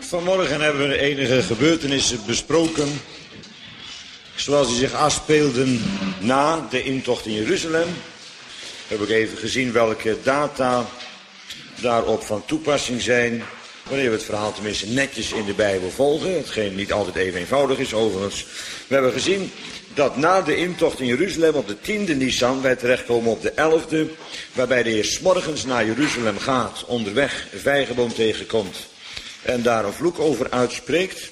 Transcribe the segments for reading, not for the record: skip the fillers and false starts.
Vanmorgen hebben we enige gebeurtenissen besproken, zoals die zich afspeelden na de intocht in Jeruzalem. We hebben ook even gezien welke data daarop van toepassing zijn, wanneer we het verhaal tenminste netjes in de Bijbel volgen, hetgeen niet altijd even eenvoudig is overigens. We hebben gezien dat na de intocht in Jeruzalem op de 10e Nisan wij terechtkomen op de 11e, waarbij de Heer 's morgens naar Jeruzalem gaat, onderweg een vijgenboom tegenkomt en daar een vloek over uitspreekt.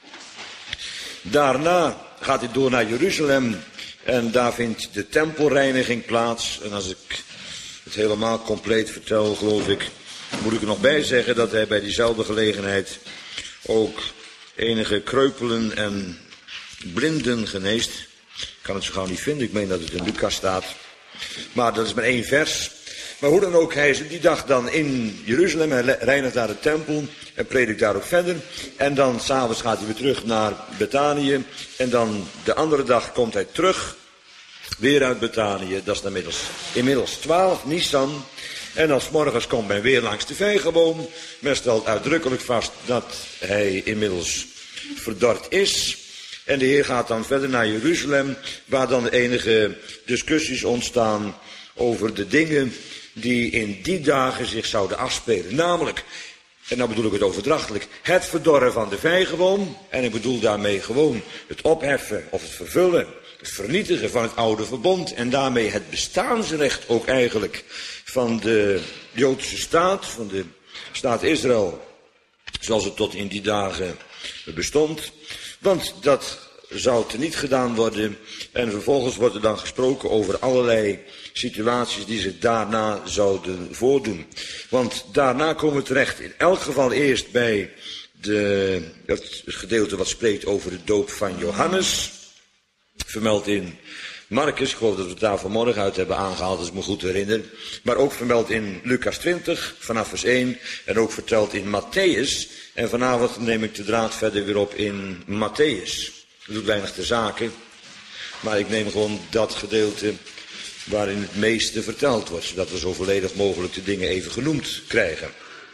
Daarna gaat hij door naar Jeruzalem en daar vindt de tempelreiniging plaats. En als ik het helemaal compleet vertel, geloof ik, moet ik er nog bij zeggen dat hij bij diezelfde gelegenheid ook enige kreupelen en blinden geneest. Ik kan het zo gauw niet vinden, ik meen dat het in Lucas staat. Maar dat is maar 1 vers. Maar hoe dan ook, hij is die dag dan in Jeruzalem, hij reinigt daar de tempel en predikt daar ook verder. En dan s'avonds gaat hij weer terug naar Betanië. En dan de andere dag komt hij terug, weer uit Betanië. Dat is dan inmiddels 12 Nisan. En dan 's morgens komt men weer langs de vijgenboom. Men stelt uitdrukkelijk vast dat hij inmiddels verdord is. En de Heer gaat dan verder naar Jeruzalem, waar dan enige discussies ontstaan over de dingen die in die dagen zich zouden afspelen. Namelijk, en dan bedoel ik het overdrachtelijk, het verdorren van de vijgenboom. En ik bedoel daarmee gewoon het opheffen of het vervullen, het vernietigen van het oude verbond. En daarmee het bestaansrecht ook eigenlijk van de Joodse staat, van de staat Israël, zoals het tot in die dagen bestond. Want dat zou teniet gedaan worden en vervolgens wordt er dan gesproken over allerlei situaties die zich daarna zouden voordoen. Want daarna komen we terecht in elk geval eerst bij het gedeelte wat spreekt over de doop van Johannes. Vermeld in Marcus, ik geloof dat we het daar vanmorgen uit hebben aangehaald, als ik me goed herinner. Maar ook vermeld in Lucas 20, vanaf vers 1. En ook verteld in Matthäus. En vanavond neem ik de draad verder weer op in Matthäus. Dat doet weinig ter zake. Maar ik neem gewoon dat gedeelte waarin het meeste verteld wordt. Zodat we zo volledig mogelijk de dingen even genoemd krijgen.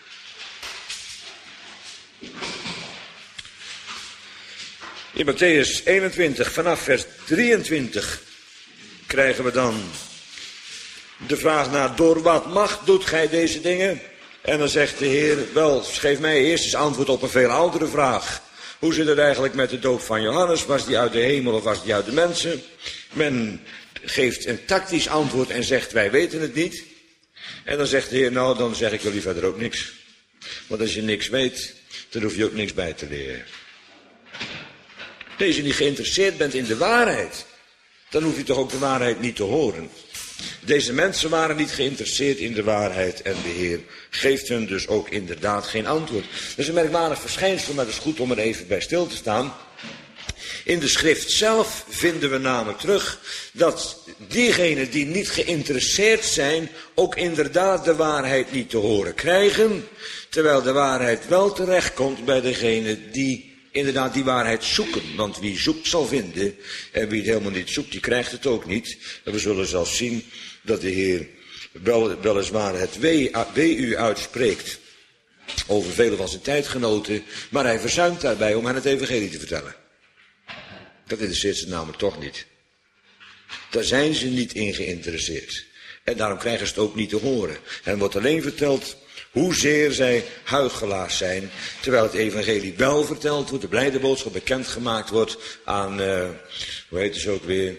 In Matthäus 21, vanaf vers 23, krijgen we dan de vraag naar: door wat macht doet gij deze dingen? En dan zegt de Heer: wel, geef mij eerst eens antwoord op een veel oudere vraag. Hoe zit het eigenlijk met de doop van Johannes? Was die uit de hemel of was die uit de mensen? Men geeft een tactisch antwoord en zegt: wij weten het niet. En dan zegt de Heer: nou, dan zeg ik jullie verder ook niks. Want als je niks weet, dan hoef je ook niks bij te leren. Als je niet geïnteresseerd bent in de waarheid, dan hoef je toch ook de waarheid niet te horen. Deze mensen waren niet geïnteresseerd in de waarheid en de Heer geeft hun dus ook inderdaad geen antwoord. Dat is een merkwaardig verschijnsel, maar het is goed om er even bij stil te staan. In de schrift zelf vinden we namelijk terug dat diegenen die niet geïnteresseerd zijn ook inderdaad de waarheid niet te horen krijgen, terwijl de waarheid wel terechtkomt bij degenen die inderdaad die waarheid zoeken. Want wie zoekt zal vinden en wie het helemaal niet zoekt, die krijgt het ook niet. En we zullen zelfs zien dat de Heer weliswaar het wee uitspreekt over vele van zijn tijdgenoten, maar hij verzuimt daarbij om hen het evangelie te vertellen. Dat interesseert ze namelijk toch niet. Daar zijn ze niet in geïnteresseerd. En daarom krijgen ze het ook niet te horen. En wordt alleen verteld hoezeer zij huichelaars zijn, terwijl het evangelie wel verteld wordt, de blijde boodschap bekendgemaakt wordt aan, hoe heet het ook weer,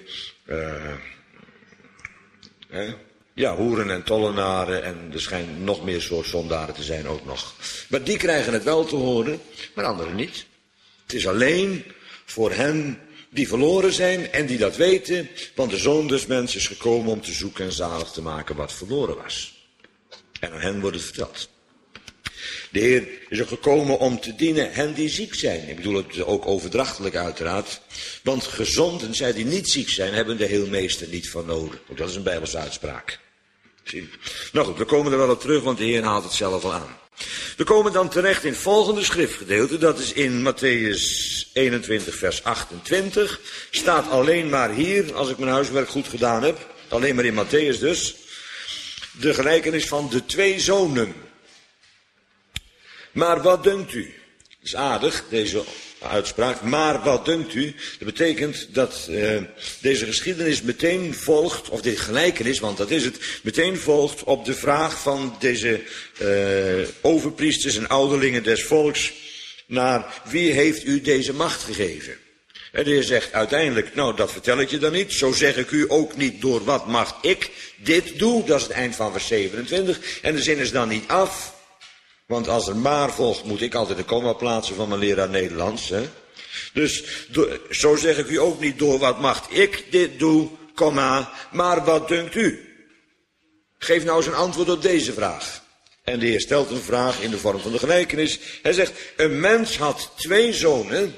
hoeren en tollenaren en er schijnt nog meer soort zondaren te zijn ook nog. Maar die krijgen het wel te horen, maar anderen niet. Het is alleen voor hen die verloren zijn en die dat weten, want de Zoon des Mensen is gekomen om te zoeken en zalig te maken wat verloren was. En aan hen wordt het verteld. De Heer is ook gekomen om te dienen hen die ziek zijn. Ik bedoel het ook overdrachtelijk uiteraard. Want gezonden, zij die niet ziek zijn, hebben de heelmeester niet van nodig. Ook dat is een Bijbelse uitspraak. Zie. Nou goed, we komen er wel op terug, want de Heer haalt het zelf al aan. We komen dan terecht in het volgende schriftgedeelte. Dat is in Matthäus 21 vers 28. Staat alleen maar hier, als ik mijn huiswerk goed gedaan heb. Alleen maar in Matthäus dus. De gelijkenis van de 2 zonen. Maar wat dunkt u? Dat is aardig, deze uitspraak. Maar wat dunkt u? Dat betekent dat deze geschiedenis meteen volgt, of dit gelijkenis, want dat is het, meteen volgt op de vraag van deze overpriesters en ouderlingen des volks naar wie heeft u deze macht gegeven? En de Heer zegt uiteindelijk, nou dat vertel ik je dan niet, zo zeg ik u ook niet door wat macht ik dit doe, dat is het eind van vers 27. En de zin is dan niet af. Want als er maar volgt, moet ik altijd een komma plaatsen van mijn leraar Nederlands. Hè? Dus zo zeg ik u ook niet door wat macht ik dit doe, komma, maar wat dunkt u? Geef nou eens een antwoord op deze vraag. En de Heer stelt een vraag in de vorm van de gelijkenis. Hij zegt, een mens had 2 zonen.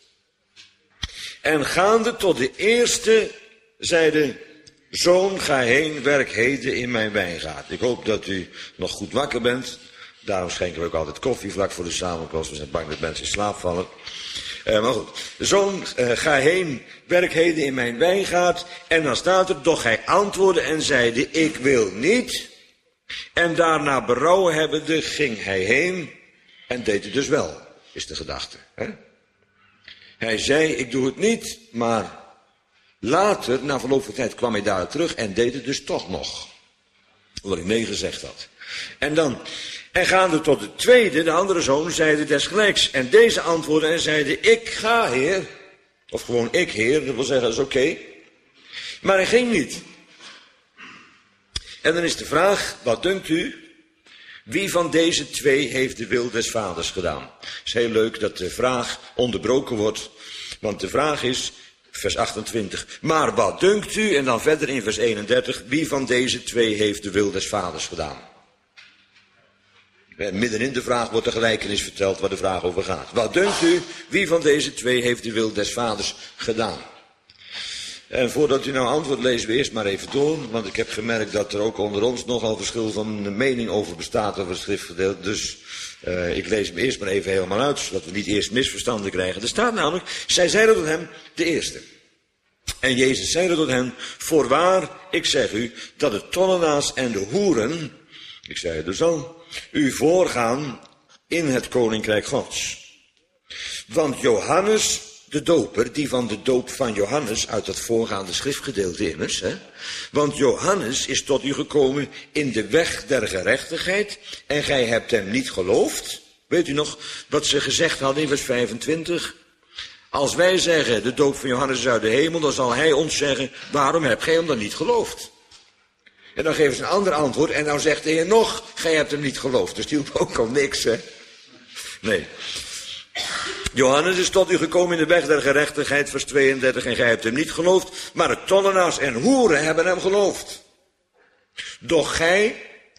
En gaande tot de eerste, zei de zoon, ga heen, werk heden in mijn wijngaard. Ik hoop dat u nog goed wakker bent. Daarom schenken we ook altijd koffie vlak voor de samenkomst. We zijn bang dat mensen in slaap vallen. Maar goed, de zoon, ga heen, werk heden in mijn wijngaard. En dan staat er, doch hij antwoordde en zeide, ik wil niet. En daarna berouw hebbende ging hij heen en deed het dus wel, is de gedachte. Hè? Hij zei, ik doe het niet, maar later, na verloop van tijd, kwam hij daar terug en deed het dus toch nog. Wat ik nee gezegd had. En gaande tot de tweede, de andere zoon, zeide desgelijks. En deze antwoordde en zeide, ik ga, heer. Of gewoon ik, heer, dat wil zeggen, dat is oké. Maar hij ging niet. En dan is de vraag, wat dunkt u? Wie van deze 2 heeft de wil des vaders gedaan? Het is heel leuk dat de vraag onderbroken wordt. Want de vraag is, vers 28. Maar wat dunkt u? En dan verder in vers 31. Wie van deze 2 heeft de wil des vaders gedaan? Midden in de vraag wordt de gelijkenis verteld waar de vraag over gaat. Wat dunkt u? Wie van deze 2 heeft de wil des vaders gedaan? En voordat u nou antwoord lezen we eerst maar even door. Want ik heb gemerkt dat er ook onder ons nogal verschil van mening over bestaat over het schriftgedeelte. Dus ik lees hem eerst maar even helemaal uit. Zodat we niet eerst misverstanden krijgen. Er staat namelijk, zij zeiden tot hem, de eerste. En Jezus zeide tot hen, voorwaar, ik zeg u, dat de tollenaars en de hoeren, ik zei het dus al, u voorgaan in het koninkrijk Gods. Want Johannes, de doper, die van de doop van Johannes, uit dat voorgaande schriftgedeelte immers, hè? Want Johannes is tot u gekomen in de weg der gerechtigheid, en gij hebt hem niet geloofd. Weet u nog wat ze gezegd hadden in vers 25? Als wij zeggen, de doop van Johannes is uit de hemel, dan zal hij ons zeggen, waarom hebt gij hem dan niet geloofd? En dan geven ze een ander antwoord, en dan zegt de Heer nog, gij hebt hem niet geloofd. Dus die hielp ook al niks, hè? Nee. Johannes is tot u gekomen in de weg der gerechtigheid, vers 32, en gij hebt hem niet geloofd, maar de tollenaars en hoeren hebben hem geloofd. Doch gij,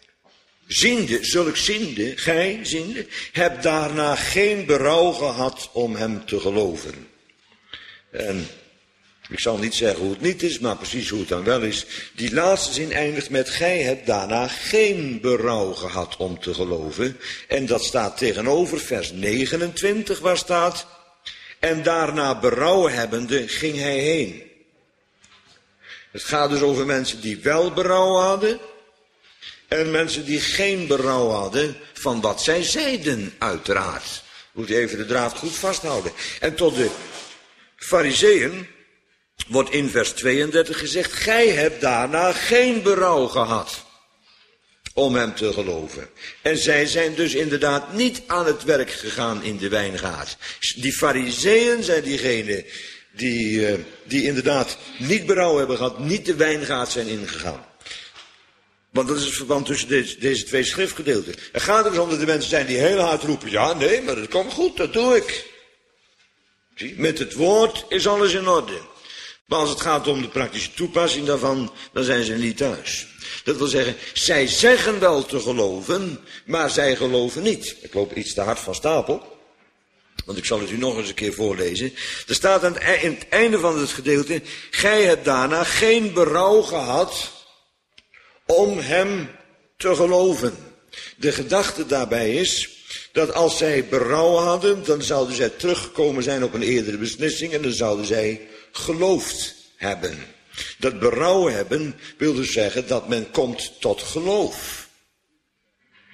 gij ziende, hebt daarna geen berouw gehad om hem te geloven. En ik zal niet zeggen hoe het niet is, maar precies hoe het dan wel is. Die laatste zin eindigt met, gij hebt daarna geen berouw gehad om te geloven. En dat staat tegenover vers 29, waar staat, en daarna berouw hebbende ging hij heen. Het gaat dus over mensen die wel berouw hadden, en mensen die geen berouw hadden van wat zij zeiden, uiteraard. Moet je even de draad goed vasthouden. En tot de Farizeeën wordt in vers 32 gezegd, gij hebt daarna geen berouw gehad om hem te geloven. En zij zijn dus inderdaad niet aan het werk gegaan in de wijngaard. Die Farizeeën zijn diegenen die inderdaad niet berouw hebben gehad, niet de wijngaard zijn ingegaan. Want dat is het verband tussen deze 2 schriftgedeelten. Er gaat er dus om dat de mensen zijn die heel hard roepen, ja nee, maar dat komt goed, dat doe ik. Zie, met het woord is alles in orde. Maar als het gaat om de praktische toepassing daarvan, dan zijn ze niet thuis. Dat wil zeggen, zij zeggen wel te geloven, maar zij geloven niet. Ik loop iets te hard van stapel, want ik zal het u nog eens een keer voorlezen. Er staat aan het einde van het gedeelte, gij hebt daarna geen berouw gehad om hem te geloven. De gedachte daarbij is dat als zij berouw hadden, dan zouden zij teruggekomen zijn op een eerdere beslissing en dan zouden zij geloofd hebben. Dat berouw hebben wil dus zeggen dat men komt tot geloof.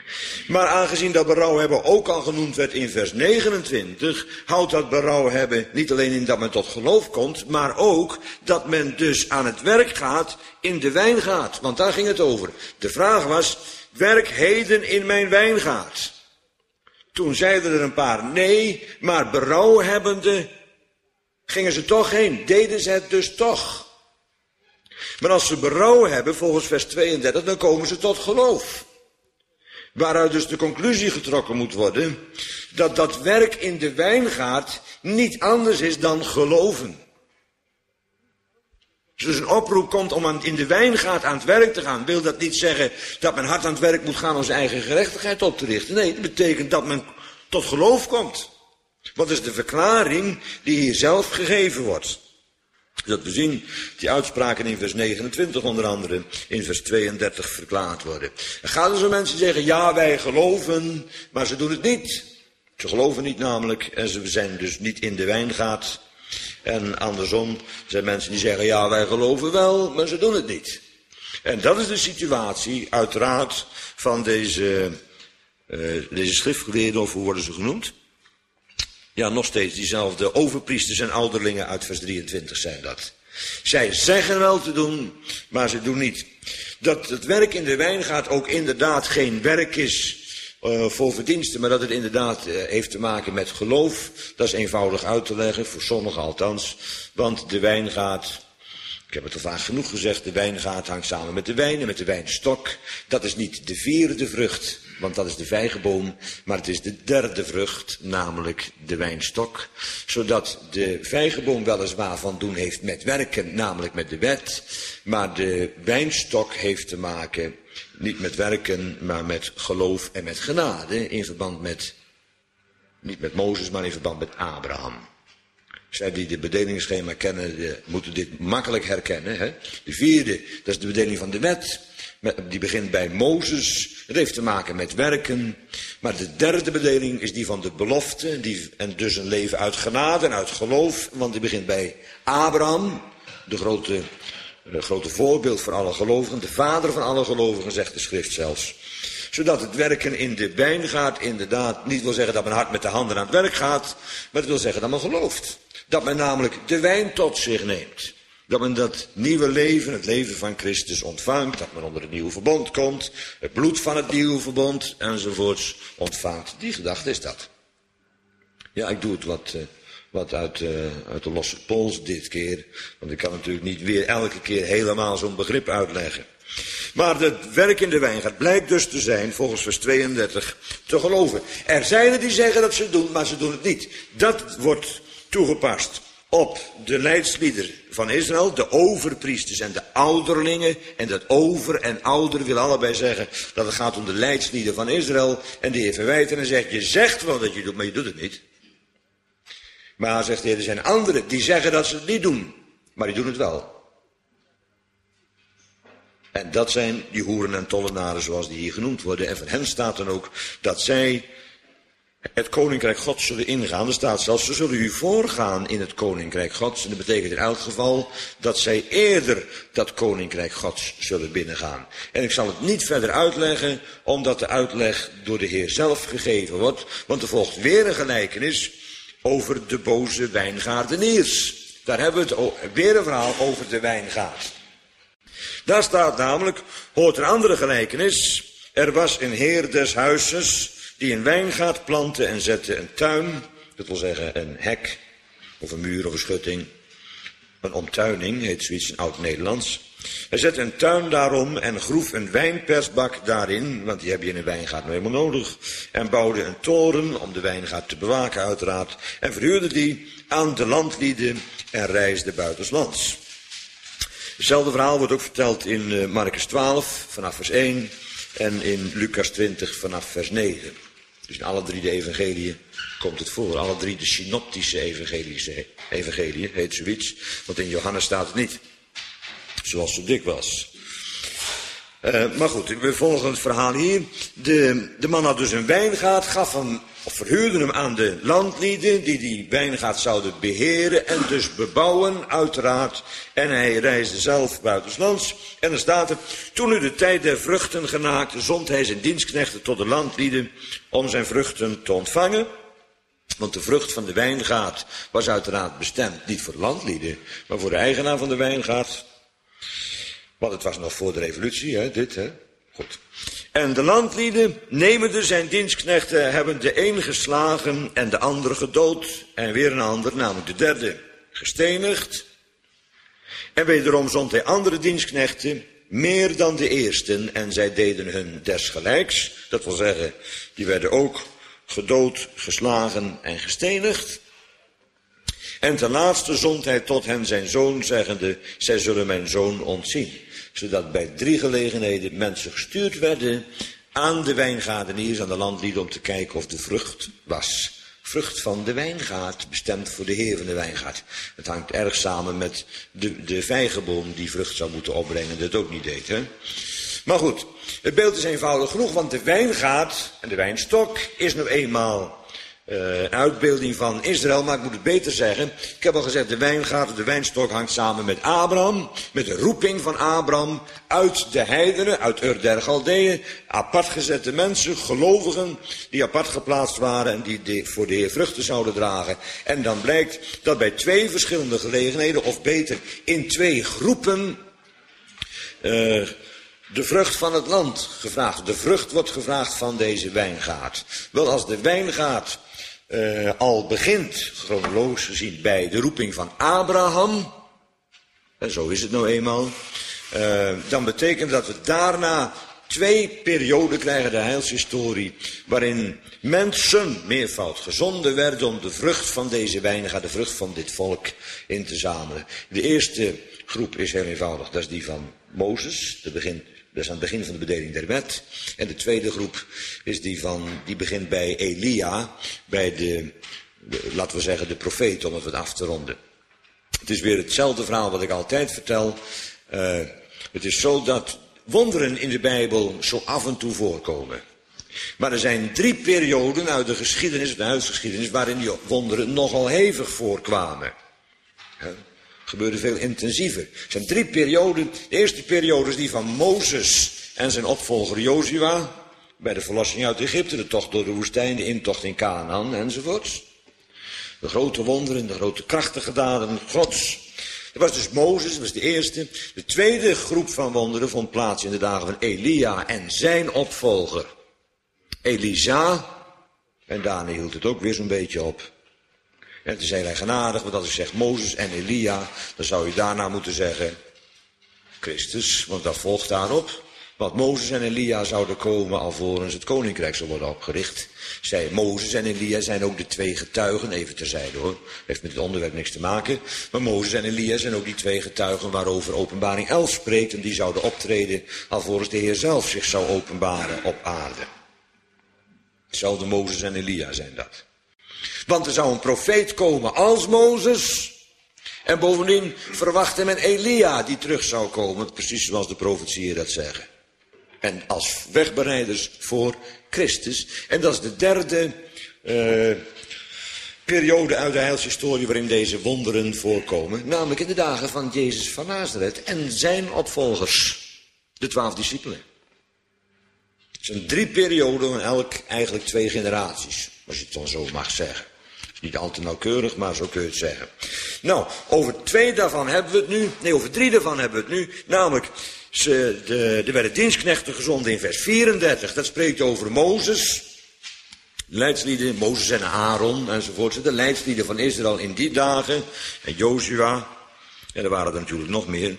Maar aangezien dat berouw hebben ook al genoemd werd in vers 29, houdt dat berouw hebben niet alleen in dat men tot geloof komt, maar ook dat men dus aan het werk gaat in de wijngaard. Want daar ging het over. De vraag was, werk heden in mijn wijngaard. Toen zeiden er een paar nee, maar berouw hebbende gingen ze toch heen, deden ze het dus toch. Maar als ze berouw hebben, volgens vers 32, dan komen ze tot geloof. Waaruit dus de conclusie getrokken moet worden, dat dat werk in de wijngaard niet anders is dan geloven. Dus een oproep komt om in de wijngaard aan het werk te gaan, wil dat niet zeggen dat men hard aan het werk moet gaan om zijn eigen gerechtigheid op te richten. Nee, dat betekent dat men tot geloof komt. Wat is de verklaring die hier zelf gegeven wordt? Dat we zien die uitspraken in vers 29 onder andere in vers 32 verklaard worden. Er gaan dus om mensen die zeggen, ja wij geloven, maar ze doen het niet. Ze geloven niet namelijk en ze zijn dus niet in de wijngaard. En andersom zijn mensen die zeggen, ja wij geloven wel, maar ze doen het niet. En dat is de situatie uiteraard van deze schriftgeleerden, of hoe worden ze genoemd? Ja, nog steeds diezelfde overpriesters en ouderlingen uit vers 23 zijn dat. Zij zeggen wel te doen, maar ze doen niet. Dat het werk in de wijngaard ook inderdaad geen werk is voor verdiensten, maar dat het inderdaad heeft te maken met geloof. Dat is eenvoudig uit te leggen, voor sommigen althans. Want de wijngaard, ik heb het al vaak genoeg gezegd, de wijngaard hangt samen met de wijn en met de wijnstok. Dat is niet de vierde vrucht, want dat is de vijgenboom, maar het is de derde vrucht, namelijk de wijnstok. Zodat de vijgenboom weliswaar van doen heeft met werken, namelijk met de wet. Maar de wijnstok heeft te maken, niet met werken, maar met geloof en met genade. In verband met, niet met Mozes, maar in verband met Abraham. Zij die de bedelingsschema kennen, moeten dit makkelijk herkennen. Hè? De vierde, dat is de bedeling van de wet. Die begint bij Mozes. Het heeft te maken met werken. Maar de derde bedeling is die van de belofte. En dus een leven uit genade en uit geloof. Want die begint bij Abraham. De grote voorbeeld voor alle gelovigen. De vader van alle gelovigen, zegt de schrift zelfs. Zodat het werken in de wijngaard inderdaad niet wil zeggen dat men hard met de handen aan het werk gaat. Maar het wil zeggen dat men gelooft. Dat men namelijk de wijn tot zich neemt. Dat men dat nieuwe leven, het leven van Christus ontvangt. Dat men onder het nieuwe verbond komt. Het bloed van het nieuwe verbond enzovoorts ontvangt. Die gedachte is dat. Ja, ik doe het wat uit de losse pols dit keer. Want ik kan natuurlijk niet weer elke keer helemaal zo'n begrip uitleggen. Maar het werk in de wijngaard blijkt dus te zijn, volgens vers 32, te geloven. Er zijn er die zeggen dat ze het doen, maar ze doen het niet. Dat wordt toegepast op de leidslieden van Israël, de overpriesters en de ouderlingen. En dat over en ouder wil allebei zeggen dat het gaat om de leidslieden van Israël. En die heer verwijt en zegt, je zegt wel dat je doet, maar je doet het niet. Maar zegt de heer, er zijn anderen die zeggen dat ze het niet doen, maar die doen het wel. En dat zijn die hoeren en tollenaren zoals die hier genoemd worden. En van hen staat dan ook dat zij het koninkrijk Gods zullen ingaan. Er staat zelfs, ze zullen u voorgaan in het koninkrijk Gods. En dat betekent in elk geval dat zij eerder dat koninkrijk Gods zullen binnengaan. En ik zal het niet verder uitleggen, omdat de uitleg door de Heer zelf gegeven wordt. Want er volgt weer een gelijkenis over de boze wijngaardeniers. Daar hebben we het weer een verhaal over de wijngaard. Daar staat namelijk, hoort een andere gelijkenis. Er was een heer des huizes die een wijngaard plantte en zette een tuin. Dat wil zeggen een hek of een muur of een schutting. Een omtuining heet zoiets in oud-Nederlands. Hij zette een tuin daarom en groef een wijnpersbak daarin, want die heb je in een wijngaard nou helemaal nodig. En bouwde een toren om de wijngaard te bewaken uiteraard. En verhuurde die aan de landlieden en reisde buitenslands. Hetzelfde verhaal wordt ook verteld in Markus 12 vanaf vers 1 en in Lucas 20 vanaf vers 9. Dus in alle drie de evangeliën komt het voor. Alle drie de synoptische evangeliën heet zoiets. Want in Johannes staat het niet. Zoals zo dikwijls. Maar goed, we volgen het verhaal hier. De man had dus een wijngaard, verhuurde hem aan de landlieden die wijngaard zouden beheren en dus bebouwen, uiteraard. En hij reisde zelf buitenslands. En dan staat er, toen nu de tijd der vruchten genaakte, zond hij zijn dienstknechten tot de landlieden om zijn vruchten te ontvangen. Want de vrucht van de wijngaard was uiteraard bestemd niet voor de landlieden, maar voor de eigenaar van de wijngaard. Want het was nog voor de revolutie, hè, dit, hè. Goed. En de landlieden, nemende zijn dienstknechten, hebben de een geslagen en de andere gedood. En weer een ander, namelijk de derde, gestenigd. En wederom zond hij andere dienstknechten, meer dan de eersten. En zij deden hun desgelijks. Dat wil zeggen, die werden ook gedood, geslagen en gestenigd. En ten laatste zond hij tot hen zijn zoon, zeggende, zij zullen mijn zoon ontzien. Zodat bij 3 gelegenheden mensen gestuurd werden aan de wijngaardeniers, aan de landlieden, om te kijken of de vrucht was. Vrucht van de wijngaard, bestemd voor de heer van de wijngaard. Het hangt erg samen met de vijgenboom die vrucht zou moeten opbrengen, dat ook niet deed, hè. Maar goed, het beeld is eenvoudig genoeg, want de wijngaard en de wijnstok is nou eenmaal een uitbeelding van Israël, maar ik moet het beter zeggen. Ik heb al gezegd, de wijngaard, de wijnstok hangt samen met Abraham, met de roeping van Abraham uit de heidenen, uit Ur der Galdeeën, apart gezette mensen, gelovigen, die apart geplaatst waren en die voor de Heer vruchten zouden dragen. En dan blijkt dat bij 2 verschillende gelegenheden, of beter in 2 groepen, de vrucht van het land gevraagd. De vrucht wordt gevraagd van deze wijngaard. Wel, als de wijngaard al begint, chronologisch gezien, bij de roeping van Abraham, en zo is het nou eenmaal, dan betekent dat we daarna 2 perioden krijgen, de heilshistorie, waarin mensen, meervoud, gezonden werden om de vrucht van deze wijngaard, de vrucht van dit volk, in te zamelen. De eerste groep is heel eenvoudig, dat is die van Mozes, dat is aan het begin van de bedeling der wet. En de tweede groep is die begint bij Elia, bij laten we zeggen, de profeet, om het af te ronden. Het is weer hetzelfde verhaal wat ik altijd vertel. Het is zo dat wonderen in de Bijbel zo af en toe voorkomen. Maar er zijn 3 perioden uit de geschiedenis, de huisgeschiedenis, waarin die wonderen nogal hevig voorkwamen. Gebeurde veel intensiever. Er zijn 3 perioden. De eerste periode is die van Mozes en zijn opvolger Jozua. Bij de verlossing uit Egypte, de tocht door de woestijn, de intocht in Canaan enzovoorts. De grote wonderen, de grote krachtige daden Gods. Dat was dus Mozes, dat was de eerste. De tweede groep van wonderen vond plaats in de dagen van Elia en zijn opvolger Elisa. En daarna hield het ook weer zo'n beetje op. En het is heel erg genadig, want als ik zeg Mozes en Elia, dan zou je daarna moeten zeggen Christus, want dat volgt daarop. Want Mozes en Elia zouden komen alvorens het koninkrijk zou worden opgericht. Mozes en Elia zijn ook de 2 getuigen, even terzijde hoor, heeft met het onderwerp niks te maken. Maar Mozes en Elia zijn ook die 2 getuigen waarover Openbaring 11 spreekt. En die zouden optreden alvorens de Heer zelf zich zou openbaren op aarde. Hetzelfde Mozes en Elia zijn dat. Want er zou een profeet komen als Mozes. En bovendien verwacht men Elia die terug zou komen. Precies zoals de profetieën dat zeggen. En als wegbereiders voor Christus. En dat is de derde periode uit de heilshistorie waarin deze wonderen voorkomen. Namelijk in de dagen van Jezus van Nazareth en zijn opvolgers. De 12 discipelen. Het zijn 3 perioden van elk eigenlijk 2 generaties. Als je het dan zo mag zeggen. Niet al te nauwkeurig, maar zo kun je het zeggen. Nou, over 2 daarvan hebben we het nu. Nee, over 3 daarvan hebben we het nu. Namelijk, er werden dienstknechten gezonden in vers 34. Dat spreekt over Mozes. De leidslieden, Mozes en Aaron enzovoort. De leidslieden van Israël in die dagen. En Jozua. En er waren er natuurlijk nog meer.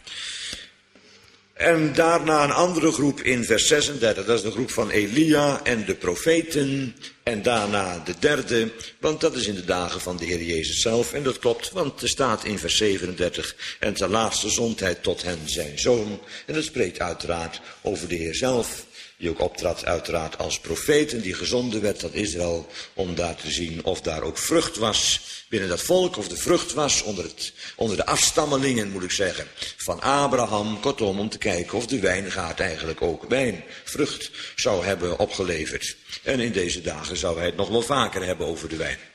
En daarna een andere groep in vers 36, dat is de groep van Elia en de profeten. En daarna de derde, want dat is in de dagen van de Heer Jezus zelf. En dat klopt, want er staat in vers 37, en ten laatste zond hij tot hen zijn zoon. En dat spreekt uiteraard over de Heer zelf. die ook optrad uiteraard als profeet en die gezonden werd tot Israël om daar te zien of daar ook vrucht was binnen dat volk, of de vrucht was onder de afstammelingen, moet ik zeggen, van Abraham, kortom om te kijken of de wijngaard eigenlijk ook wijnvrucht zou hebben opgeleverd. En in deze dagen zou hij het nog wel vaker hebben over de wijn.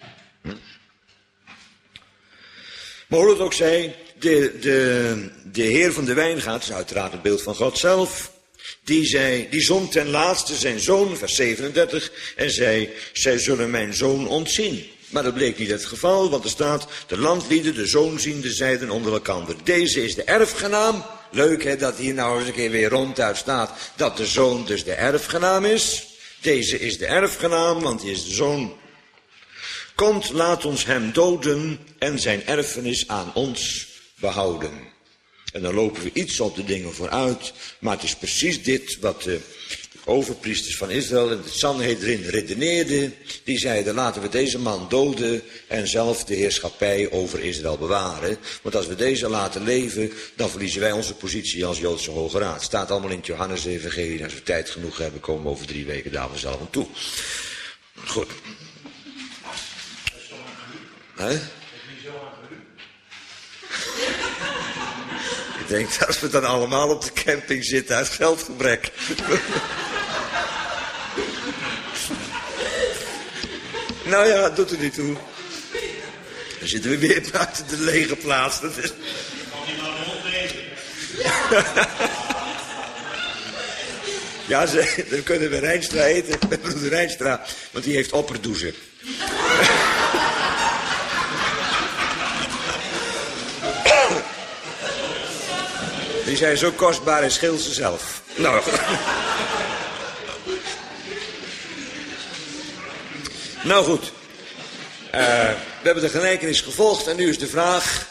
Maar hoe het ook zij, de heer van de wijngaard, is uiteraard het beeld van God zelf, die zond ten laatste zijn zoon, vers 37, en zei, zij zullen mijn zoon ontzien. Maar dat bleek niet het geval, want er staat, de landlieden, de zoonziende, zeiden onder elkander. Deze is de erfgenaam. Leuk hè, dat hier nou eens een keer weer ronduit staat, dat de zoon dus de erfgenaam is. Deze is de erfgenaam, want hij is de zoon. Komt, laat ons hem doden en zijn erfenis aan ons behouden. En dan lopen we iets op de dingen vooruit, maar het is precies dit wat de overpriesters van Israël en het Sanhedrin redeneerden. Die zeiden, laten we deze man doden en zelf de heerschappij over Israël bewaren. Want als we deze laten leven, dan verliezen wij onze positie als Joodse Hoge Raad. Staat allemaal in het Johannes-evangelie. Als we tijd genoeg hebben, komen we over 3 weken daar vanzelf aan toe. Goed. Ik denk dat we dan allemaal op de camping zitten uit geldgebrek. Nou ja, doet er niet toe. Dan zitten we weer buiten de lege plaats. Dat is... Ja, dan kunnen we Rijnstra eten met broeder Rijnstra, want die heeft opperdoezen. Die zijn zo kostbaar en schil ze zelf. Nou. Nou goed. We hebben de gelijkenis gevolgd en nu is de vraag...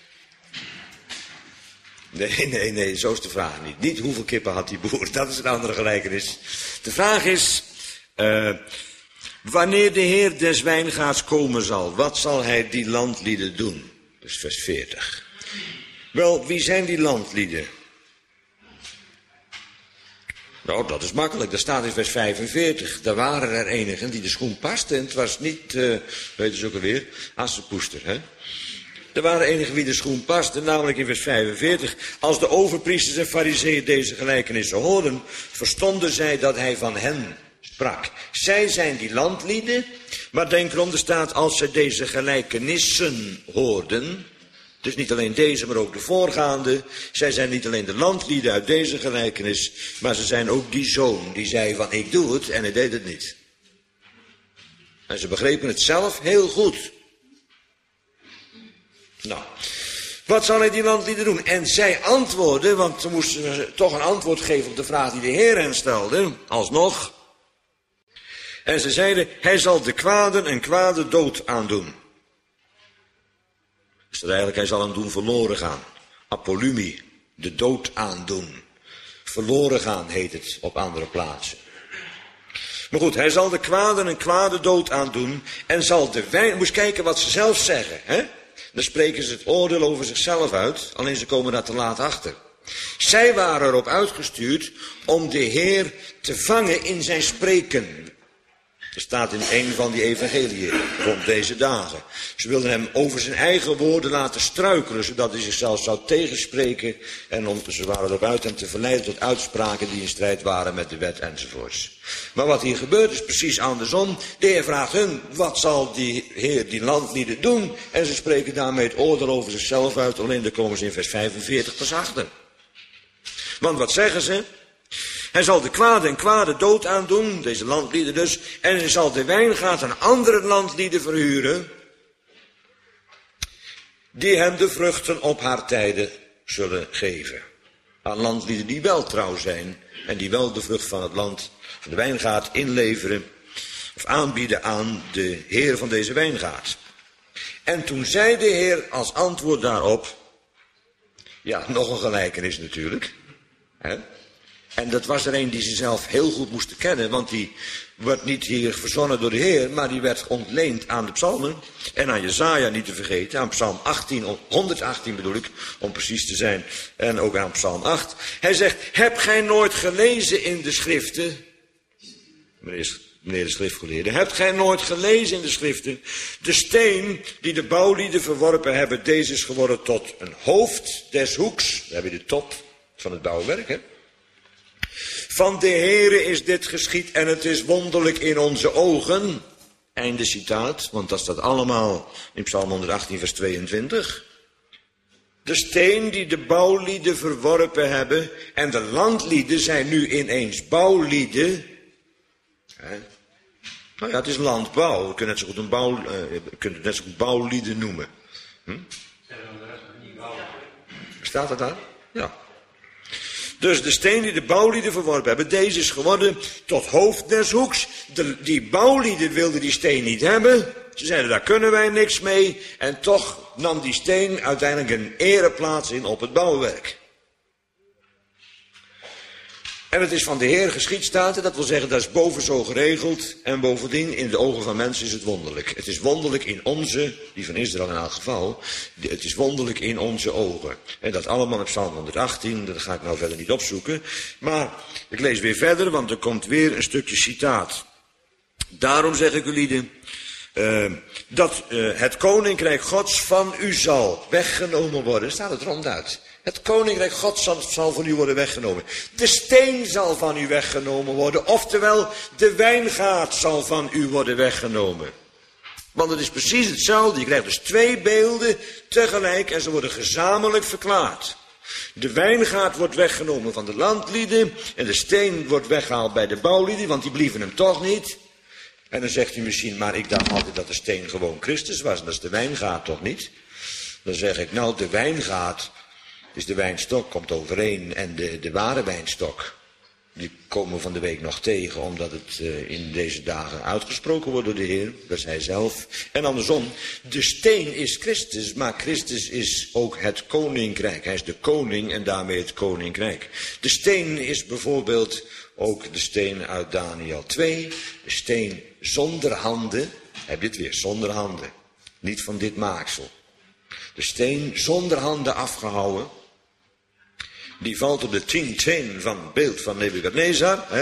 Nee, zo is de vraag niet. Niet hoeveel kippen had die boer, dat is een andere gelijkenis. De vraag is... wanneer de Heer des wijngaards komen zal, wat zal hij die landlieden doen? Dat is vers 40. Wel, wie zijn die landlieden? Nou, dat is makkelijk. Dat staat in vers 45. Daar waren er enigen die de schoen pasten. En het was niet, weet je ook alweer, Assepoester, hè? Er waren enigen wie de schoen pasten, namelijk in vers 45. Als de overpriesters en farizeeën deze gelijkenissen hoorden, verstonden zij dat hij van hen sprak. Zij zijn die landlieden, maar denk erom, er staat, als zij deze gelijkenissen hoorden... Dus niet alleen deze, maar ook de voorgaande. Zij zijn niet alleen de landlieden uit deze gelijkenis, maar ze zijn ook die zoon die zei van ik doe het en hij deed het niet. En ze begrepen het zelf heel goed. Nou, wat zal hij die landlieden doen? En zij antwoorden, want ze moesten toch een antwoord geven op de vraag die de Heer hen stelde, alsnog. En ze zeiden, hij zal de kwaden een kwade dood aandoen. Dus dat eigenlijk, hij zal hem doen verloren gaan. Apolumie, de dood aandoen. Verloren gaan heet het op andere plaatsen. Maar goed, hij zal de kwaden een kwade dood aandoen. En zal de wijn, moest kijken wat ze zelf zeggen. Hè? Dan spreken ze het oordeel over zichzelf uit. Alleen ze komen daar te laat achter. Zij waren erop uitgestuurd om de Heer te vangen in zijn spreken. Er staat in een van die evangeliën rond deze dagen. Ze wilden hem over zijn eigen woorden laten struikelen, zodat hij zichzelf zou tegenspreken. En ze waren erop uit hem te verleiden tot uitspraken die in strijd waren met de wet enzovoorts. Maar wat hier gebeurt is precies andersom. De Heer vraagt hun, wat zal die Heer die landlieden doen? En ze spreken daarmee het oordeel over zichzelf uit. Alleen daar komen ze in vers 45 pas achter. Want wat zeggen ze? Hij zal de kwade en kwade dood aandoen, deze landlieden dus, en hij zal de wijngaard aan andere landlieden verhuren, die hem de vruchten op haar tijden zullen geven. Aan landlieden die wel trouw zijn en die wel de vrucht van het land, van de wijngaard inleveren, of aanbieden aan de Heer van deze wijngaard. En toen zei de Heer als antwoord daarop, ja, nog een gelijkenis natuurlijk, hè? En dat was er een die ze zelf heel goed moesten kennen, want die werd niet hier verzonnen door de Heer, maar die werd ontleend aan de psalmen. En aan Jesaja niet te vergeten, aan psalm 18, 118 bedoel ik, om precies te zijn. En ook aan psalm 8. Hij zegt, heb gij nooit gelezen in de schriften, meneer de schriftgeleerde, hebt gij nooit gelezen in de schriften, de steen die de bouwlieden verworpen hebben, deze is geworden tot een hoofd des hoeks. Daar heb je de top van het bouwwerk, hè. Van de Heere is dit geschied en het is wonderlijk in onze ogen. Einde citaat, want dat staat allemaal in psalm 118 vers 22. De steen die de bouwlieden verworpen hebben en de landlieden zijn nu ineens bouwlieden. Nou ja, het is landbouw. Je kunt het net zo goed bouwlieden noemen. Staat dat daar? Ja. Dus de steen die de bouwlieden verworpen hebben, deze is geworden tot hoofd des hoeks. Die bouwlieden wilden die steen niet hebben. Ze zeiden, daar kunnen wij niks mee. En toch nam die steen uiteindelijk een ereplaats in op het bouwwerk. En het is van de Heer geschied, staat er. Dat wil zeggen, dat is boven zo geregeld. En bovendien, in de ogen van mensen is het wonderlijk. Het is wonderlijk in onze, die van Israël in elk geval. Het is wonderlijk in onze ogen. En dat allemaal in psalm 118. Dat ga ik nou verder niet opzoeken. Maar ik lees weer verder, want er komt weer een stukje citaat. Daarom zeg ik u lieden, dat het koninkrijk Gods van u zal weggenomen worden. Staat het ronduit. Het koninkrijk Gods zal van u worden weggenomen. De steen zal van u weggenomen worden. Oftewel, de wijngaard zal van u worden weggenomen. Want het is precies hetzelfde. Je krijgt dus twee beelden tegelijk en ze worden gezamenlijk verklaard. De wijngaard wordt weggenomen van de landlieden. En de steen wordt weggehaald bij de bouwlieden, want die blieven hem toch niet. En dan zegt u misschien, maar ik dacht altijd dat de steen gewoon Christus was. En dat is de wijngaard toch niet? Dan zeg ik, nou, de wijngaard is de wijnstok, komt overeen. En de ware wijnstok, die komen we van de week nog tegen, omdat het in deze dagen uitgesproken wordt door de Heer. Dat is hij zelf. En andersom, de steen is Christus, maar Christus is ook het koninkrijk. Hij is de koning en daarmee het koninkrijk. De steen is bijvoorbeeld ook de steen uit Daniel 2. De steen zonder handen. Heb je het weer, zonder handen. Niet van dit maaksel. De steen zonder handen afgehouwen. Die valt op de 10 teen van het beeld van Nebukadnezar. Hè?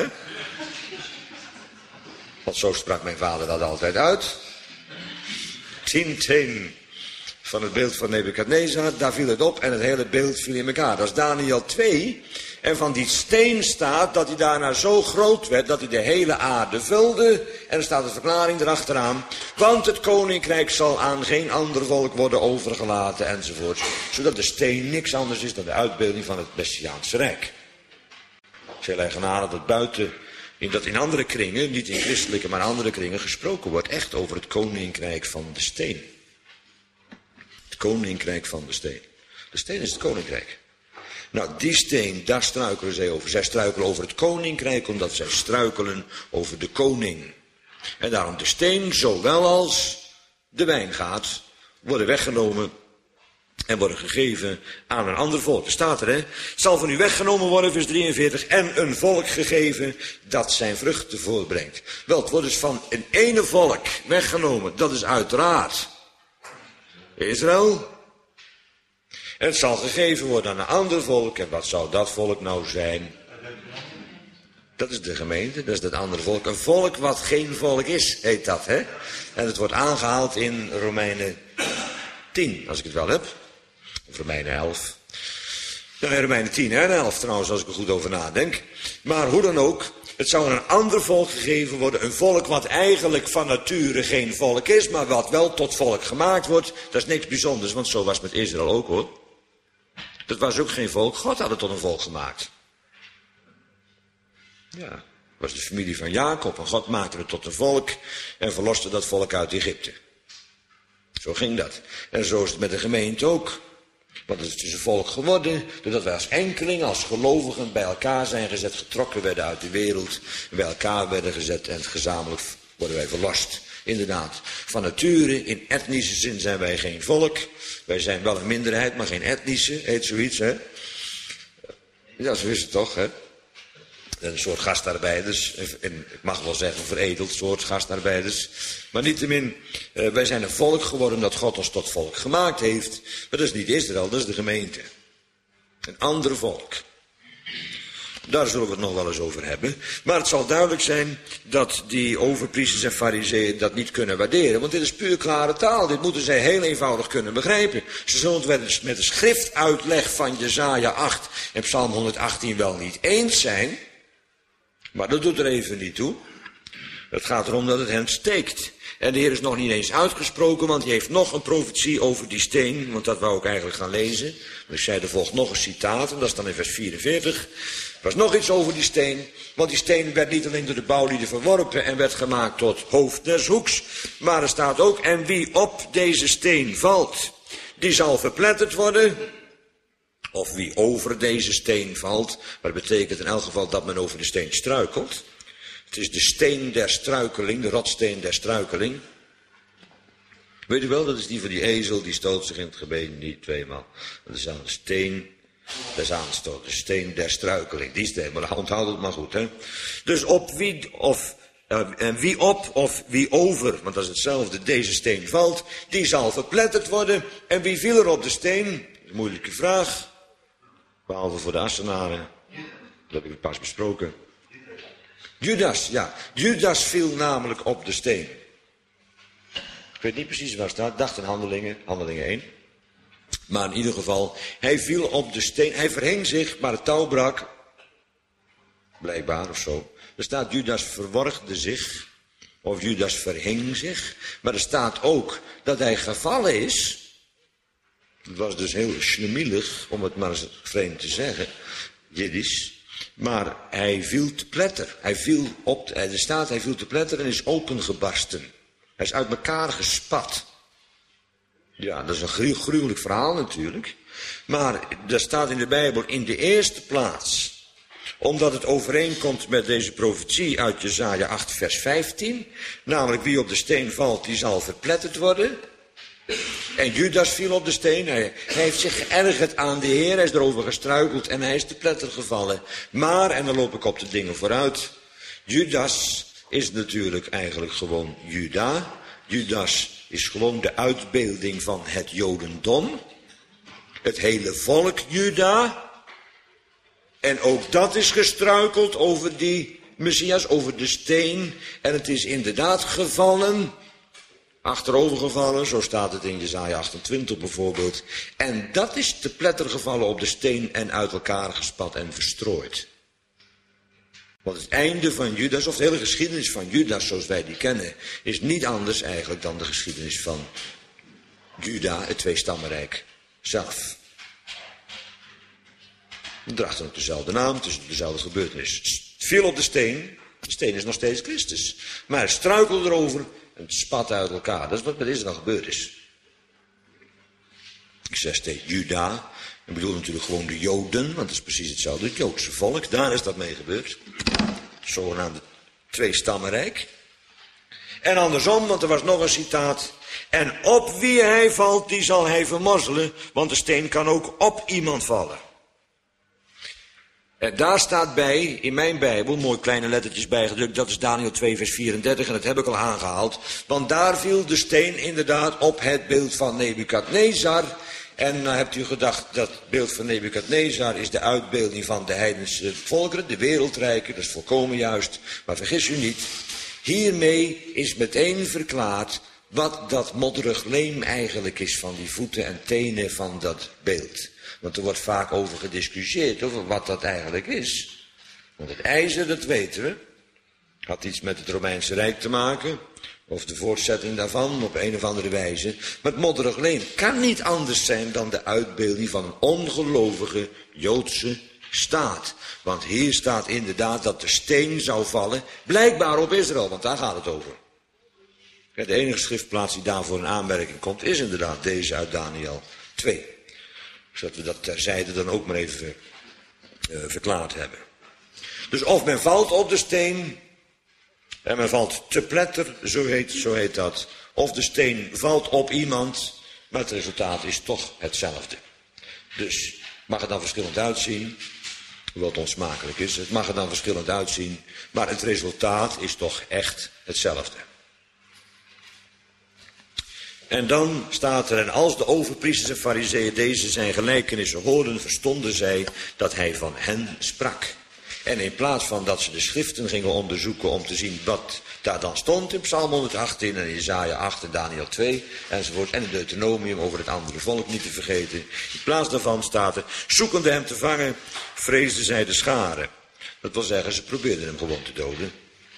Want zo sprak mijn vader dat altijd uit. 10 teen van het beeld van Nebukadnezar. Daar viel het op en het hele beeld viel in elkaar. Dat is Daniel 2. En van die steen staat dat hij daarna zo groot werd dat hij de hele aarde vulde. En er staat een verklaring erachteraan. Want het koninkrijk zal aan geen ander volk worden overgelaten enzovoort. Zodat de steen niks anders is dan de uitbeelding van het Messiaanse Rijk. Het is heel eigenaardig dat buiten, dat in andere kringen, niet in christelijke maar andere kringen, gesproken wordt echt over het koninkrijk van de steen. Het koninkrijk van de steen. De steen is het koninkrijk. Nou, die steen, daar struikelen zij over. Zij struikelen over het koninkrijk, omdat zij struikelen over de koning. En daarom de steen, zowel als de wijngaard, worden weggenomen en worden gegeven aan een ander volk. Er staat er, hè. Het zal van u weggenomen worden, vers 43, en een volk gegeven dat zijn vruchten voortbrengt. Wel, het wordt dus van een ene volk weggenomen. Dat is uiteraard Israël. En het zal gegeven worden aan een ander volk. En wat zou dat volk nou zijn? Dat is de gemeente, dat is dat andere volk. Een volk wat geen volk is, heet dat, hè? En het wordt aangehaald in Romeinen 10, als ik het wel heb. Of Romeinen 11. Ja, Romeinen 10 en 11 trouwens, als ik er goed over nadenk. Maar hoe dan ook, het zou aan een ander volk gegeven worden. Een volk wat eigenlijk van nature geen volk is, maar wat wel tot volk gemaakt wordt. Dat is niks bijzonders, want zo was het met Israël ook, hoor. Dat was ook geen volk. God had het tot een volk gemaakt. Ja, dat was de familie van Jacob. En God maakte het tot een volk en verloste dat volk uit Egypte. Zo ging dat. En zo is het met de gemeente ook. Want het is dus een volk geworden, doordat wij als enkelingen, als gelovigen bij elkaar zijn gezet, getrokken werden uit de wereld, bij elkaar werden gezet en gezamenlijk worden wij verlost. Inderdaad, van nature, in etnische zin zijn wij geen volk. Wij zijn wel een minderheid, maar geen etnische, heet zoiets, hè. Ja, zo is het toch, hè. Een soort gastarbeiders, en ik mag wel zeggen veredeld soort gastarbeiders. Maar niettemin, wij zijn een volk geworden dat God ons tot volk gemaakt heeft. Maar dat is niet Israël, dat is de gemeente. Een ander volk. Daar zullen we het nog wel eens over hebben. Maar het zal duidelijk zijn dat die overpriesters en farizeeën dat niet kunnen waarderen. Want dit is puur klare taal. Dit moeten zij heel eenvoudig kunnen begrijpen. Ze zullen het wel eens met de schriftuitleg van Jesaja 8 en Psalm 118 wel niet eens zijn. Maar dat doet er even niet toe. Het gaat erom dat het hen steekt. En de Heer is nog niet eens uitgesproken, want hij heeft nog een profetie over die steen. Want dat wou ik eigenlijk gaan lezen. Maar ik zei, er volgt nog een citaat, en dat is dan in vers 44. Er was nog iets over die steen. Want die steen werd niet alleen door de bouwlieden verworpen en werd gemaakt tot hoofd des hoeks. Maar er staat ook, en wie op deze steen valt, die zal verpletterd worden. Of wie over deze steen valt. Maar dat betekent in elk geval dat men over de steen struikelt. Het is de steen der struikeling, de rotsteen der struikeling. Weet u wel, dat is die van die ezel, die stoot zich in het gebeen niet tweemaal. Dat is aan de steen des aanstoot, de steen der struikeling. Die steen, maar onthoud het maar goed, hè. Dus op wie, en wie op of wie over, want dat is hetzelfde, deze steen valt, die zal verpletterd worden. En wie viel er op de steen? Dat is een moeilijke vraag. Behalve voor de Assenaren. Dat heb ik pas besproken. Judas, ja. Judas viel namelijk op de steen. Ik weet niet precies waar het staat. Ik dacht in Handelingen 1. Maar in ieder geval, hij viel op de steen. Hij verhing zich, maar het touw brak. Blijkbaar of zo. Er staat Judas verworgde zich. Of Judas verhing zich. Maar er staat ook dat hij gevallen is. Het was dus heel schnemielig, om het maar eens vreemd te zeggen. Jiddisch. Maar hij viel te pletter. Hij viel te pletter en is opengebarsten. Hij is uit elkaar gespat. Ja, dat is een gruwelijk verhaal natuurlijk. Maar er staat in de Bijbel in de eerste plaats, omdat het overeenkomt met deze profetie uit Jesaja 8 vers 15. Namelijk wie op de steen valt, die zal verpletterd worden. En Judas viel op de steen. Hij heeft zich geërgerd aan de Heer. Hij is erover gestruikeld en hij is te pletter gevallen. Maar, en dan loop ik op de dingen vooruit. Judas is natuurlijk eigenlijk gewoon Juda. Judas is gewoon de uitbeelding van het Jodendom. Het hele volk Juda. En ook dat is gestruikeld over die Messias, over de steen. En het is inderdaad gevallen. Achterovergevallen, zo staat het in Jesaja 28 bijvoorbeeld. En dat is te pletter gevallen op de steen en uit elkaar gespat en verstrooid. Want het einde van Judas, of de hele geschiedenis van Judas zoals wij die kennen, is niet anders eigenlijk dan de geschiedenis van Juda, het tweestammenrijk zelf. Het draagt ook dezelfde naam, het is dezelfde gebeurtenis. Het viel op de steen is nog steeds Christus. Maar hij struikelde erover en het spat uit elkaar. Dat is wat met Israël gebeurd is. Ik zeg steeds Juda. Ik bedoel natuurlijk gewoon de Joden, want het is precies hetzelfde. Het Joodse volk, daar is dat mee gebeurd. Zogenaamde tweestammenrijk. En andersom, want er was nog een citaat. En op wie hij valt, die zal hij vermorzelen. Want de steen kan ook op iemand vallen. En daar staat bij, in mijn Bijbel, mooi kleine lettertjes bijgedrukt, dat is Daniel 2 vers 34 en dat heb ik al aangehaald. Want daar viel de steen inderdaad op het beeld van Nebukadnezar. En dan hebt u gedacht, dat beeld van Nebukadnezar is de uitbeelding van de heidense volkeren, de wereldrijken, dat is volkomen juist. Maar vergis u niet, hiermee is meteen verklaard wat dat modderig leem eigenlijk is van die voeten en tenen van dat beeld. Want er wordt vaak over gediscussieerd, over wat dat eigenlijk is. Want het ijzer, dat weten we, had iets met het Romeinse Rijk te maken. Of de voortzetting daarvan, op een of andere wijze. Maar het modderig leem kan niet anders zijn dan de uitbeelding van een ongelovige Joodse staat. Want hier staat inderdaad dat de steen zou vallen, blijkbaar op Israël, want daar gaat het over. De enige schriftplaats die daarvoor in aanmerking komt, is inderdaad deze uit Daniel 2. Zodat we dat terzijde dan ook maar even verklaard hebben. Dus of men valt op de steen, en men valt te pletter, zo heet dat. Of de steen valt op iemand, maar het resultaat is toch hetzelfde. Dus mag het dan verschillend uitzien. Hoewel het onsmakelijk is. Het mag er dan verschillend uitzien. Maar het resultaat is toch echt hetzelfde. En dan staat er, en als de overpriesters en farizeeën deze zijn gelijkenissen hoorden, verstonden zij dat hij van hen sprak. En in plaats van dat ze de schriften gingen onderzoeken om te zien wat daar dan stond in Psalm 118 en Jesaja 8 en Daniel 2 enzovoort. En in Deuteronomium over het andere volk niet te vergeten. In plaats daarvan staat er, zoekende hem te vangen, vreesden zij de scharen. Dat wil zeggen, ze probeerden hem gewoon te doden.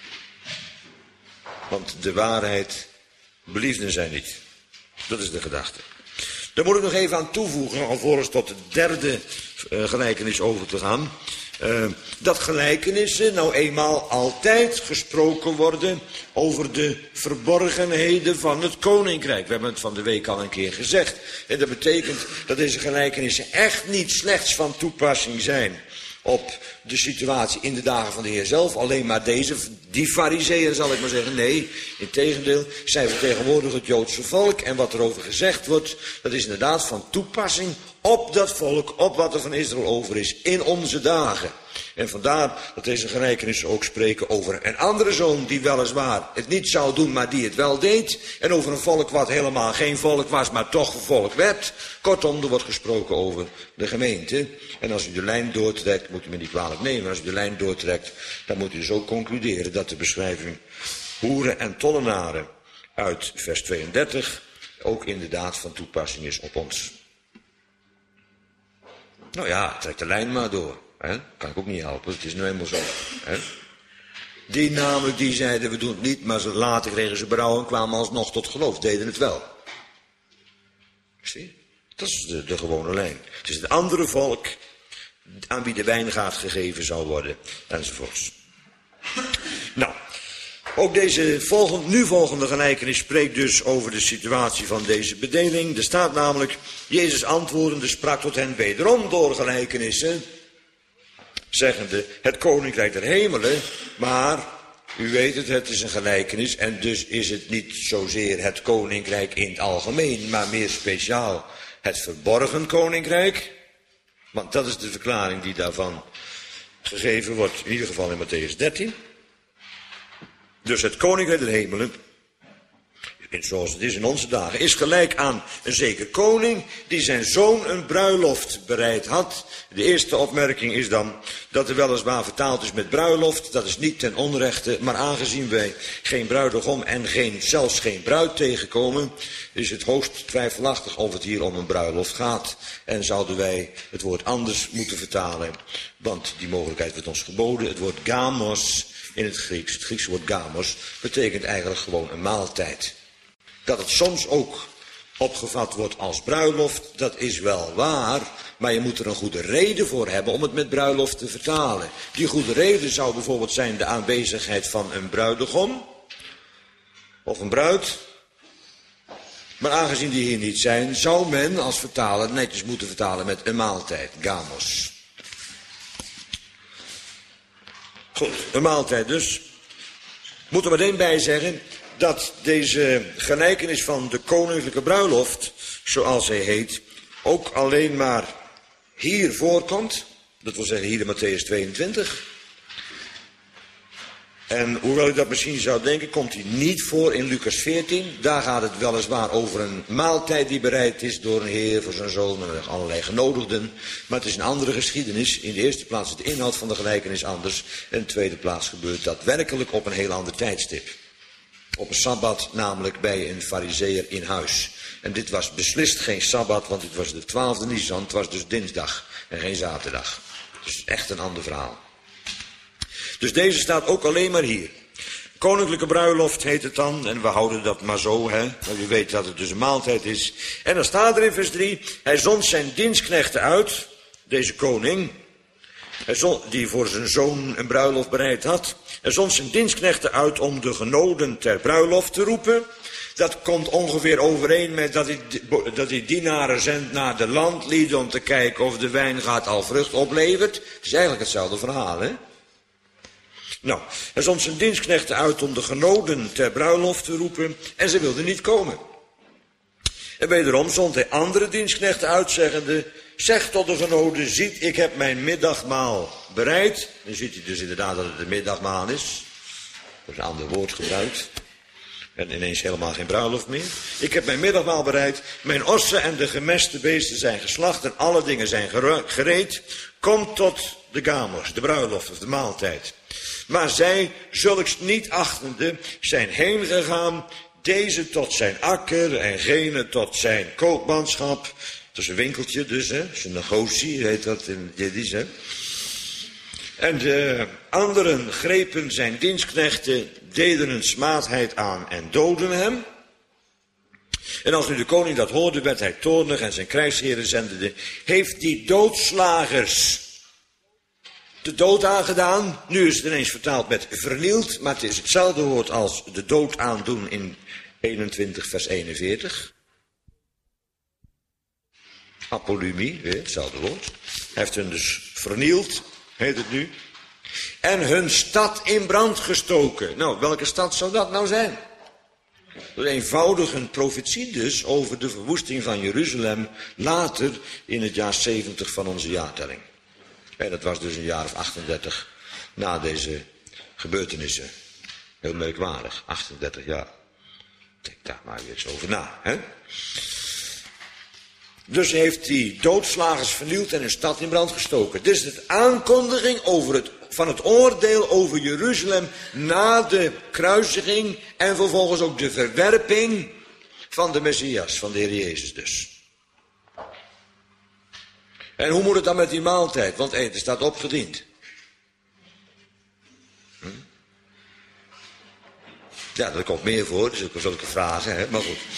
Want de waarheid beliefden zij niet. Dat is de gedachte. Daar moet ik nog even aan toevoegen, alvorens tot de derde gelijkenis over te gaan. Dat gelijkenissen nou eenmaal altijd gesproken worden over de verborgenheden van het koninkrijk. We hebben het van de week al een keer gezegd. En dat betekent dat deze gelijkenissen echt niet slechts van toepassing zijn op de situatie in de dagen van de Heer zelf. Alleen maar die farizeeën zal ik maar zeggen. Nee, integendeel, zij vertegenwoordigen het Joodse volk. En wat erover gezegd wordt, dat is inderdaad van toepassing op dat volk, op wat er van Israël over is, in onze dagen. En vandaar dat deze gelijkenissen ook spreken over een andere zoon die weliswaar het niet zou doen, maar die het wel deed. En over een volk wat helemaal geen volk was, maar toch een volk werd. Kortom, er wordt gesproken over de gemeente. En als u de lijn doortrekt, moet u me niet kwalijk nemen, maar als u de lijn doortrekt, dan moet u dus ook concluderen dat de beschrijving hoeren en tollenaren uit vers 32 ook inderdaad van toepassing is op ons. Nou ja, trek de lijn maar door. Hè? Kan ik ook niet helpen, het is nu helemaal zo. Hè? Die namelijk, die zeiden we doen het niet, maar later kregen ze berouw en kwamen alsnog tot geloof, deden het wel. Zie? Dat is de gewone lijn. Het is het andere volk aan wie de wijngaard gegeven zou worden, enzovoorts. Nou, ook deze nu volgende gelijkenis spreekt dus over de situatie van deze bedeling. Er staat namelijk, Jezus antwoordende sprak tot hen wederom door gelijkenissen, zeggende, het koninkrijk der hemelen, maar u weet het, het is een gelijkenis en dus is het niet zozeer het koninkrijk in het algemeen, maar meer speciaal het verborgen koninkrijk. Want dat is de verklaring die daarvan gegeven wordt, in ieder geval in Mattheüs 13. Dus het koninkrijk der hemelen, zoals het is in onze dagen, is gelijk aan een zeker koning die zijn zoon een bruiloft bereid had. De eerste opmerking is dan dat er weliswaar vertaald is met bruiloft. Dat is niet ten onrechte, maar aangezien wij geen bruidegom en zelfs geen bruid tegenkomen, is het hoogst twijfelachtig of het hier om een bruiloft gaat. En zouden wij het woord anders moeten vertalen, want die mogelijkheid wordt ons geboden. Het woord gamos in het Griekse woord gamos, betekent eigenlijk gewoon een maaltijd. Dat het soms ook opgevat wordt als bruiloft, dat is wel waar, maar je moet er een goede reden voor hebben om het met bruiloft te vertalen. Die goede reden zou bijvoorbeeld zijn de aanwezigheid van een bruidegom of een bruid. Maar aangezien die hier niet zijn, zou men als vertaler netjes moeten vertalen met een maaltijd, gamos. Goed, een maaltijd dus. Moet er meteen bij zeggen dat deze gelijkenis van de koninklijke bruiloft, zoals hij heet, ook alleen maar hier voorkomt. Dat wil zeggen hier in Mattheüs 22. En hoewel u dat misschien zou denken, komt hij niet voor in Lucas 14. Daar gaat het weliswaar over een maaltijd die bereid is door een heer voor zijn zoon en allerlei genodigden. Maar het is een andere geschiedenis. In de eerste plaats is de inhoud van de gelijkenis anders. En in de tweede plaats gebeurt dat werkelijk op een heel ander tijdstip. Op een sabbat, namelijk bij een farizeeër in huis. En dit was beslist geen sabbat, want het was de 12e Nisan. Het was dus dinsdag en geen zaterdag. Dus echt een ander verhaal. Dus deze staat ook alleen maar hier. Koninklijke bruiloft heet het dan. En we houden dat maar zo, hè. Maar u weet dat het dus een maaltijd is. En dan staat er in vers 3. Hij zond zijn dienstknechten uit. Deze koning. Die voor zijn zoon een bruiloft bereid had. Hij zond zijn dienstknechten uit om de genoden ter bruiloft te roepen. Dat komt ongeveer overeen met dat hij dienaren zendt naar de landlieden om te kijken of de wijngaard al vrucht oplevert. Het is eigenlijk hetzelfde verhaal, hè. Nou, hij zond zijn dienstknechten uit om de genoden ter bruiloft te roepen en ze wilden niet komen. En wederom zond hij andere dienstknechten uit, zeggende, zegt tot de genoden, ziet, ik heb mijn middagmaal bereid. Dan ziet u dus inderdaad dat het een middagmaal is. Dat is een ander woord gebruikt. En ineens helemaal geen bruiloft meer. Ik heb mijn middagmaal bereid. Mijn ossen en de gemeste beesten zijn geslacht en alle dingen zijn gereed. Kom tot de gamos, de bruiloft of de maaltijd. Maar zij, zulks niet achtende, zijn heen gegaan. Deze tot zijn akker en gene tot zijn koopmanschap. Dat is een winkeltje dus, hè. Zijn negotie heet dat in Jiddisch, hè. En de anderen grepen zijn dienstknechten, deden een smaadheid aan en doodden hem. En als nu de koning dat hoorde, werd hij toornig en zijn krijgsheren zendende, heeft die doodslagers de dood aangedaan. Nu is het ineens vertaald met vernield, maar het is hetzelfde woord als de dood aandoen in 21 vers 41. Apolumie, hetzelfde woord. Hij heeft hen dus vernield, heet het nu. En hun stad in brand gestoken. Nou, welke stad zou dat nou zijn? Dat is eenvoudig een profetie dus over de verwoesting van Jeruzalem later in het jaar 70 van onze jaartelling. En dat was dus een jaar of 38 na deze gebeurtenissen. Heel merkwaardig, 38 jaar. Denk daar maar weer eens over na, hè? Dus heeft die doodslagers vernield en een stad in brand gestoken. Dit is de aankondiging van het oordeel over Jeruzalem na de kruisiging en vervolgens ook de verwerping van de Messias, van de Heer Jezus dus. En hoe moet het dan met die maaltijd? Want eten staat opgediend. Ja, dat komt meer voor, dus zulke vragen, hè? Maar goed.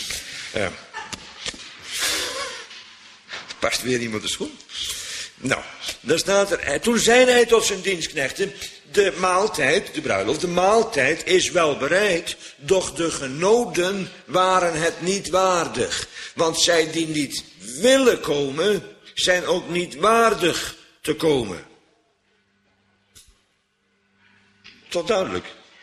Past weer iemand de schoen? Nou, dan staat er, toen zei hij tot zijn dienstknechten, de maaltijd, de bruiloft, de maaltijd is wel bereid, doch de genoden waren het niet waardig. Want zij die niet willen komen, zijn ook niet waardig te komen. Toch duidelijk?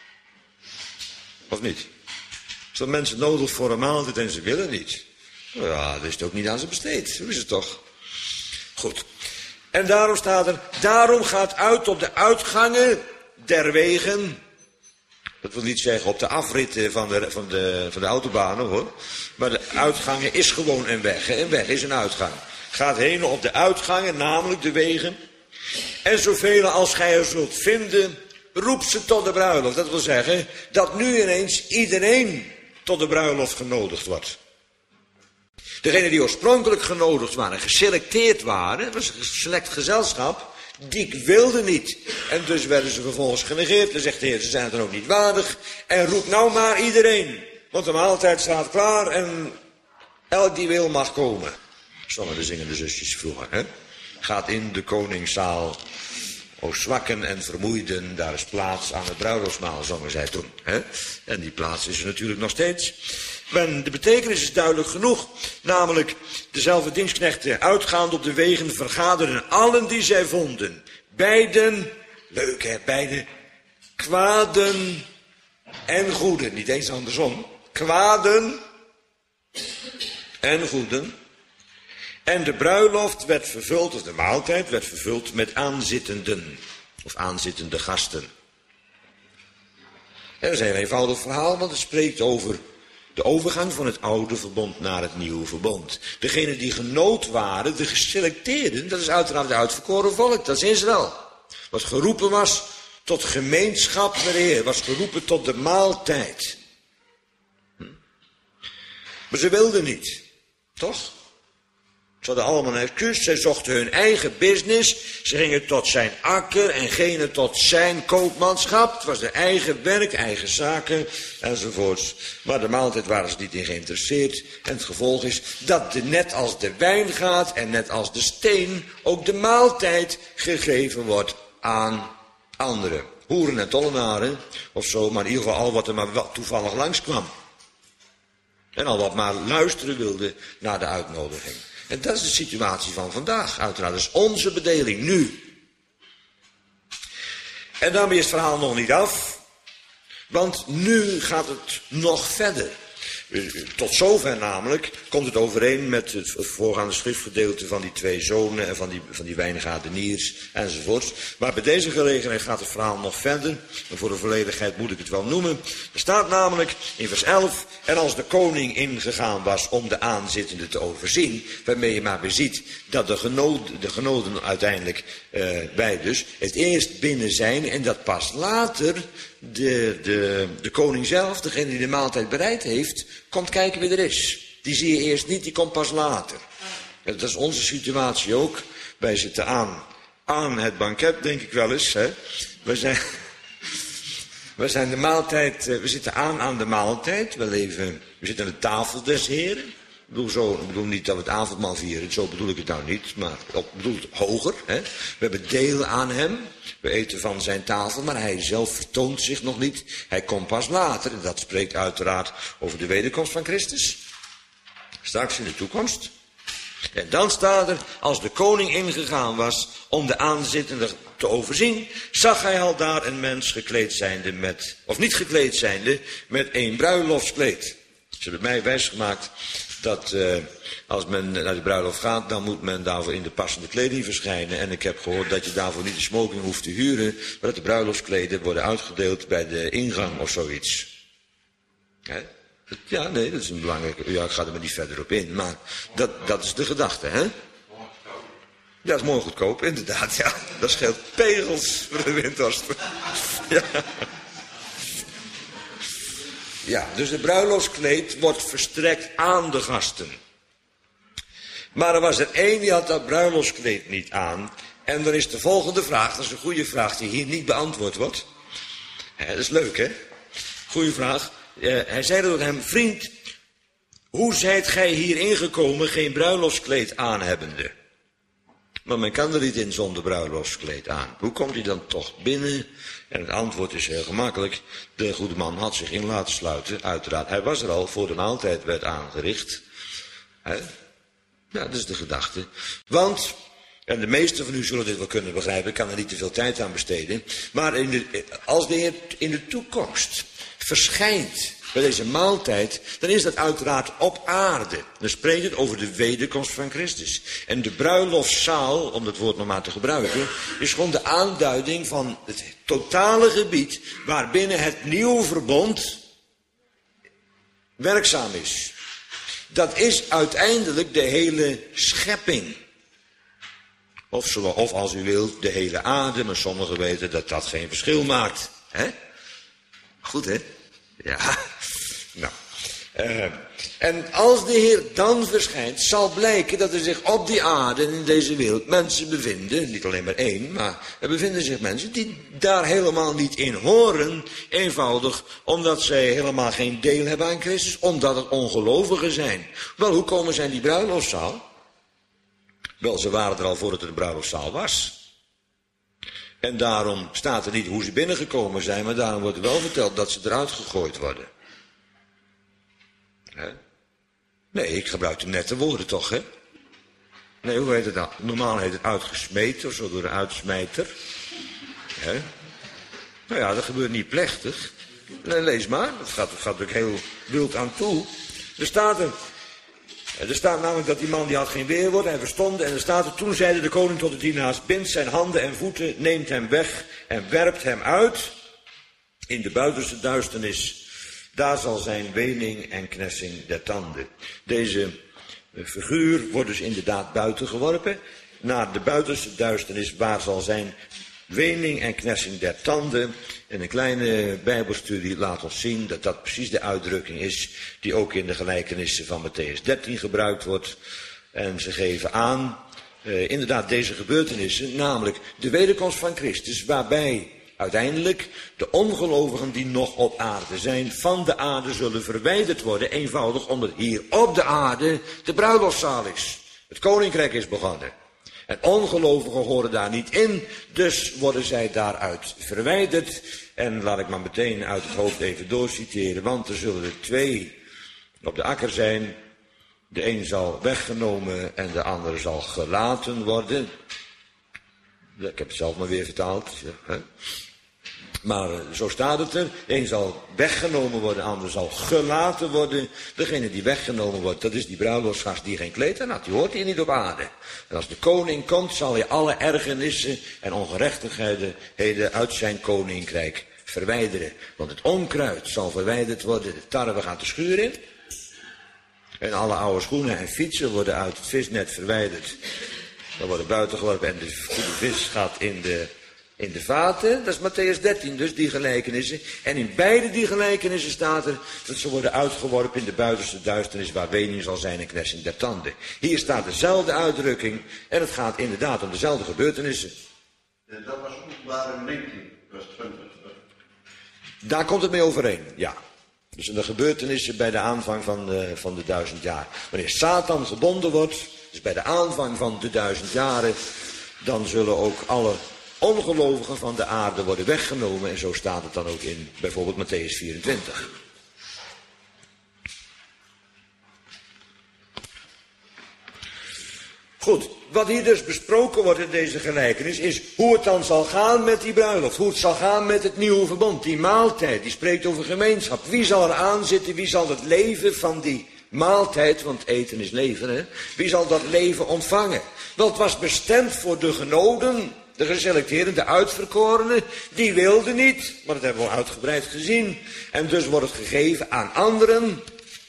Of niet? Is dat mensen nodig voor een maaltijd en ze willen niet? Ja, dat is het ook niet aan ze besteed. Zo is het toch? Goed. En daarom staat er, daarom gaat uit op de uitgangen der wegen. Dat wil niet zeggen op de afritten van de autobanen, hoor. Maar de uitgangen is gewoon een weg. Een weg is een uitgang. Gaat heen op de uitgangen, namelijk de wegen. En zoveel als gij er zult vinden, roep ze tot de bruiloft. Dat wil zeggen dat nu ineens iedereen tot de bruiloft genodigd wordt. Degenen die oorspronkelijk genodigd waren, geselecteerd waren, dat was een select gezelschap, die wilden niet. En dus werden ze vervolgens genegeerd. Dan zegt de Heer, ze zijn het dan ook niet waardig. En roep nou maar iedereen. Want de maaltijd staat klaar en elk die wil mag komen. Zongen de zingende zusjes vroeger, hè? Gaat in de koningszaal. O zwakken en vermoeiden, daar is plaats aan het bruiloftsmaal, zongen zij toen. Hè? En die plaats is er natuurlijk nog steeds. Maar de betekenis is duidelijk genoeg. Namelijk, dezelfde dienstknechten uitgaand op de wegen vergaderden allen die zij vonden. Beiden, leuk hè, beide, kwaden en goeden. Niet eens andersom. Kwaden en goeden. En de bruiloft werd vervuld, of de maaltijd werd vervuld met aanzittenden. Of aanzittende gasten. En dat is een eenvoudig verhaal, want het spreekt over de overgang van het oude verbond naar het nieuwe verbond. Degenen die genood waren, de geselecteerden, dat is uiteraard het uitverkoren volk, dat is Israël. Wat geroepen was tot gemeenschap met de Heer, was geroepen tot de maaltijd. Maar ze wilden niet, toch? Ze hadden allemaal een excuus, zij zochten hun eigen business. Ze gingen tot zijn akker en genen tot zijn koopmanschap. Het was de eigen werk, eigen zaken enzovoorts. Maar de maaltijd waren ze niet in geïnteresseerd. En het gevolg is dat net als de wijn gaat en net als de steen ook de maaltijd gegeven wordt aan anderen. Hoeren en tollenaren of zo, maar in ieder geval al wat er maar wel toevallig langskwam. En al wat maar luisteren wilde naar de uitnodiging. En dat is de situatie van vandaag, uiteraard. Dat is onze bedeling nu. En daarmee is het verhaal nog niet af. Want nu gaat het nog verder. Tot zover namelijk komt het overeen met het voorgaande schriftgedeelte van die 2 zonen en van die weinige adeniers enzovoorts. Maar bij deze gelegenheid gaat het verhaal nog verder. En voor de volledigheid moet ik het wel noemen. Er staat namelijk in vers 11, en als de koning ingegaan was om de aanzittenden te overzien, waarmee je maar beziet dat de genoden uiteindelijk, wij dus, het eerst binnen zijn en dat pas later de koning zelf, degene die de maaltijd bereid heeft, komt kijken wie er is. Die zie je eerst niet, die komt pas later. Dat is onze situatie ook. Wij zitten aan het banket, denk ik wel eens. Hè? We zijn de maaltijd, we zitten aan de maaltijd. We zitten aan de tafel des Heren. Ik bedoel niet dat we het avondmaal vieren, zo bedoel ik het nou niet, maar ik bedoel het hoger. Hè? We hebben deel aan hem, we eten van zijn tafel, maar hij zelf vertoont zich nog niet. Hij komt pas later en dat spreekt uiteraard over de wederkomst van Christus. Straks in de toekomst. En dan staat er, als de koning ingegaan was om de aanzittenden te overzien, zag hij al daar een mens gekleed zijnde of niet gekleed zijnde, met een bruiloftskleed. Ze hebben mij wijsgemaakt dat als men naar de bruiloft gaat, dan moet men daarvoor in de passende kleding verschijnen. En ik heb gehoord dat je daarvoor niet de smoking hoeft te huren, maar dat de bruiloftskleden worden uitgedeeld bij de ingang of zoiets. Hè? Ja, nee, dat is een belangrijke. Ja, ik ga er maar niet verder op in, maar dat is de gedachte, hè? Ja, dat is mooi goedkoop, inderdaad, ja. Dat scheelt pegels voor de windhorst. Ja. Ja, dus de bruiloftskleed wordt verstrekt aan de gasten. Maar er was er één die had dat bruiloftskleed niet aan. En dan is de volgende vraag, dat is een goede vraag die hier niet beantwoord wordt. Dat is leuk, hè? Goeie vraag. Hij zei tot hem, vriend, hoe zijt gij hier ingekomen geen bruiloftskleed aan hebbende? Maar men kan er niet in zonder bruiloftskleed aan. Hoe komt hij dan toch binnen? En het antwoord is heel gemakkelijk. De goede man had zich in laten sluiten, uiteraard. Hij was er al voor de maaltijd werd aangericht. Ja, dat is de gedachte. Want, en de meesten van u zullen dit wel kunnen begrijpen, ik kan er niet te veel tijd aan besteden. Maar als de Heer in de toekomst verschijnt bij deze maaltijd, dan is dat uiteraard op aarde. Dan spreekt het over de wederkomst van Christus. En de bruiloftszaal, om dat woord nog maar te gebruiken, is gewoon de aanduiding van het totale gebied waarbinnen het nieuwe verbond werkzaam is. Dat is uiteindelijk de hele schepping. Of als u wilt, de hele aarde, maar sommigen weten dat dat geen verschil maakt. Hè? Goed, hè? Ja, nou. En als de Heer dan verschijnt, zal blijken dat er zich op die aarde en in deze wereld mensen bevinden, niet alleen maar één, maar er bevinden zich mensen die daar helemaal niet in horen, eenvoudig omdat zij helemaal geen deel hebben aan Christus, omdat het ongelovigen zijn. Wel, hoe komen zij in die bruiloftszaal? Wel, ze waren er al voordat er een bruiloftszaal was. En daarom staat er niet hoe ze binnengekomen zijn, maar daarom wordt er wel verteld dat ze eruit gegooid worden. Hè? Nee, ik gebruik de nette woorden toch, hè? Nee, hoe heet het nou? Normaal heet het uitgesmeten of zo door een uitsmijter. Hè? Nou ja, dat gebeurt niet plechtig. Nee, lees maar, dat gaat natuurlijk heel wild aan toe. Er staat namelijk dat die man die had geen weerwoord, hij verstond. En er staat er, toen zeide de koning tot de dienaars, bindt zijn handen en voeten, neemt hem weg en werpt hem uit in de buitenste duisternis. Daar zal zijn wening en knessing der tanden. Deze figuur wordt dus inderdaad buiten geworpen, naar de buitenste duisternis, waar zal zijn wening en knessing der tanden. En een kleine bijbelstudie laat ons zien dat dat precies de uitdrukking is die ook in de gelijkenissen van Mattheüs 13 gebruikt wordt. En ze geven aan, inderdaad deze gebeurtenissen, namelijk de wederkomst van Christus, waarbij uiteindelijk de ongelovigen die nog op aarde zijn, van de aarde zullen verwijderd worden, eenvoudig omdat hier op de aarde de bruiloftszaal is. Het koninkrijk is begonnen. En ongelovigen horen daar niet in, dus worden zij daaruit verwijderd. En laat ik maar meteen uit het hoofd even doorciteren, want er zullen er 2 op de akker zijn. De een zal weggenomen en de andere zal gelaten worden. Ik heb het zelf maar weer vertaald. Hè? Maar zo staat het er. Eén zal weggenomen worden, de ander zal gelaten worden. Degene die weggenomen wordt, dat is die bruiloftsgast die geen kleed aan had. Die hoort hier niet op aarde. En als de koning komt, zal hij alle ergernissen en ongerechtigheden uit zijn koninkrijk verwijderen. Want het onkruid zal verwijderd worden. De tarwe gaat de schuur in. En alle oude schoenen en fietsen worden uit het visnet verwijderd. Dan worden buiten geworpen en de goede vis gaat in de vaten. Dat is Matthäus 13, dus die gelijkenissen. En in beide die gelijkenissen staat er dat ze worden uitgeworpen in de buitenste duisternis, waar wening zal zijn en knetsing der tanden. Hier staat dezelfde uitdrukking en het gaat inderdaad om dezelfde gebeurtenissen. En dat was Openbaring 19, vers 20. Daar komt het mee overeen, ja. Dus de gebeurtenissen bij de aanvang van de 1000 jaar. Wanneer Satan gebonden wordt, dus bij de aanvang van de 1000 jaren, dan zullen ook alle ongelovigen van de aarde worden weggenomen. En zo staat het dan ook in bijvoorbeeld Matthäus 24. Goed, wat hier dus besproken wordt in deze gelijkenis is hoe het dan zal gaan met die bruiloft. Hoe het zal gaan met het nieuwe verbond. Die maaltijd, die spreekt over gemeenschap. Wie zal er aan zitten? Wie zal het leven van die maaltijd, want eten is leven, hè? Wie zal dat leven ontvangen? Wel, het was bestemd voor de genoden, de geselecteerden, de uitverkorenen. Die wilden niet, maar dat hebben we al uitgebreid gezien. En dus wordt het gegeven aan anderen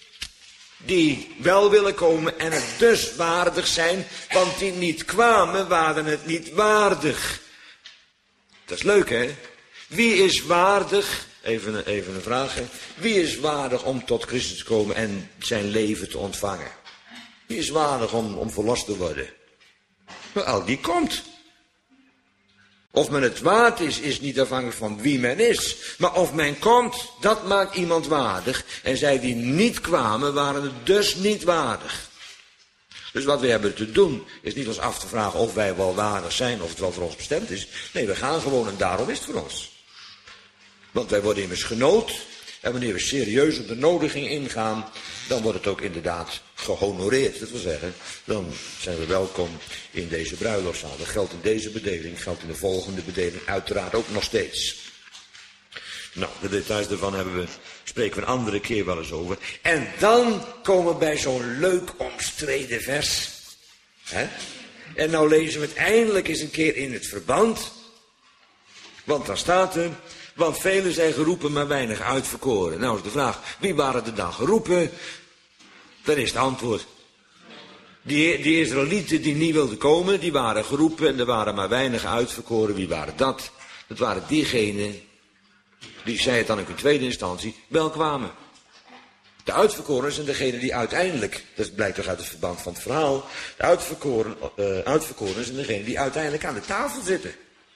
die wel willen komen en het dus waardig zijn, want die niet kwamen, waren het niet waardig. Dat is leuk, hè? Wie is waardig, even een vraag, hè? Wie is waardig om tot Christus te komen en zijn leven te ontvangen? Wie is waardig om verlost te worden? Wel, die komt. Of men het waard is niet afhankelijk van wie men is. Maar of men komt, dat maakt iemand waardig. En zij die niet kwamen, waren het dus niet waardig. Dus wat we hebben te doen, is niet ons af te vragen of wij wel waardig zijn, of het wel voor ons bestemd is. Nee, we gaan gewoon en daarom is het voor ons. Want wij worden immers genood. En wanneer we serieus op de nodiging ingaan, dan wordt het ook inderdaad gehonoreerd. Dat wil zeggen, dan zijn we welkom in deze bruiloftszaal. Dat geldt in deze bedeling, geldt in de volgende bedeling uiteraard ook nog steeds. Nou, de details daarvan spreken we een andere keer wel eens over. En dan komen we bij zo'n leuk omstreden vers. En nou lezen we het eindelijk eens een keer in het verband. Want dan staat er: want velen zijn geroepen, maar weinig uitverkoren. Nou is de vraag, wie waren er dan geroepen? Dan is het antwoord: die Israëlieten die niet wilden komen, die waren geroepen en er waren maar weinig uitverkoren. Wie waren dat? Dat waren diegenen, die zei het dan ook in tweede instantie, wel kwamen. De uitverkoren zijn degenen die uiteindelijk, dat blijkt toch uit het verband van het verhaal, de uitverkoren zijn degenen die uiteindelijk aan de tafel zitten.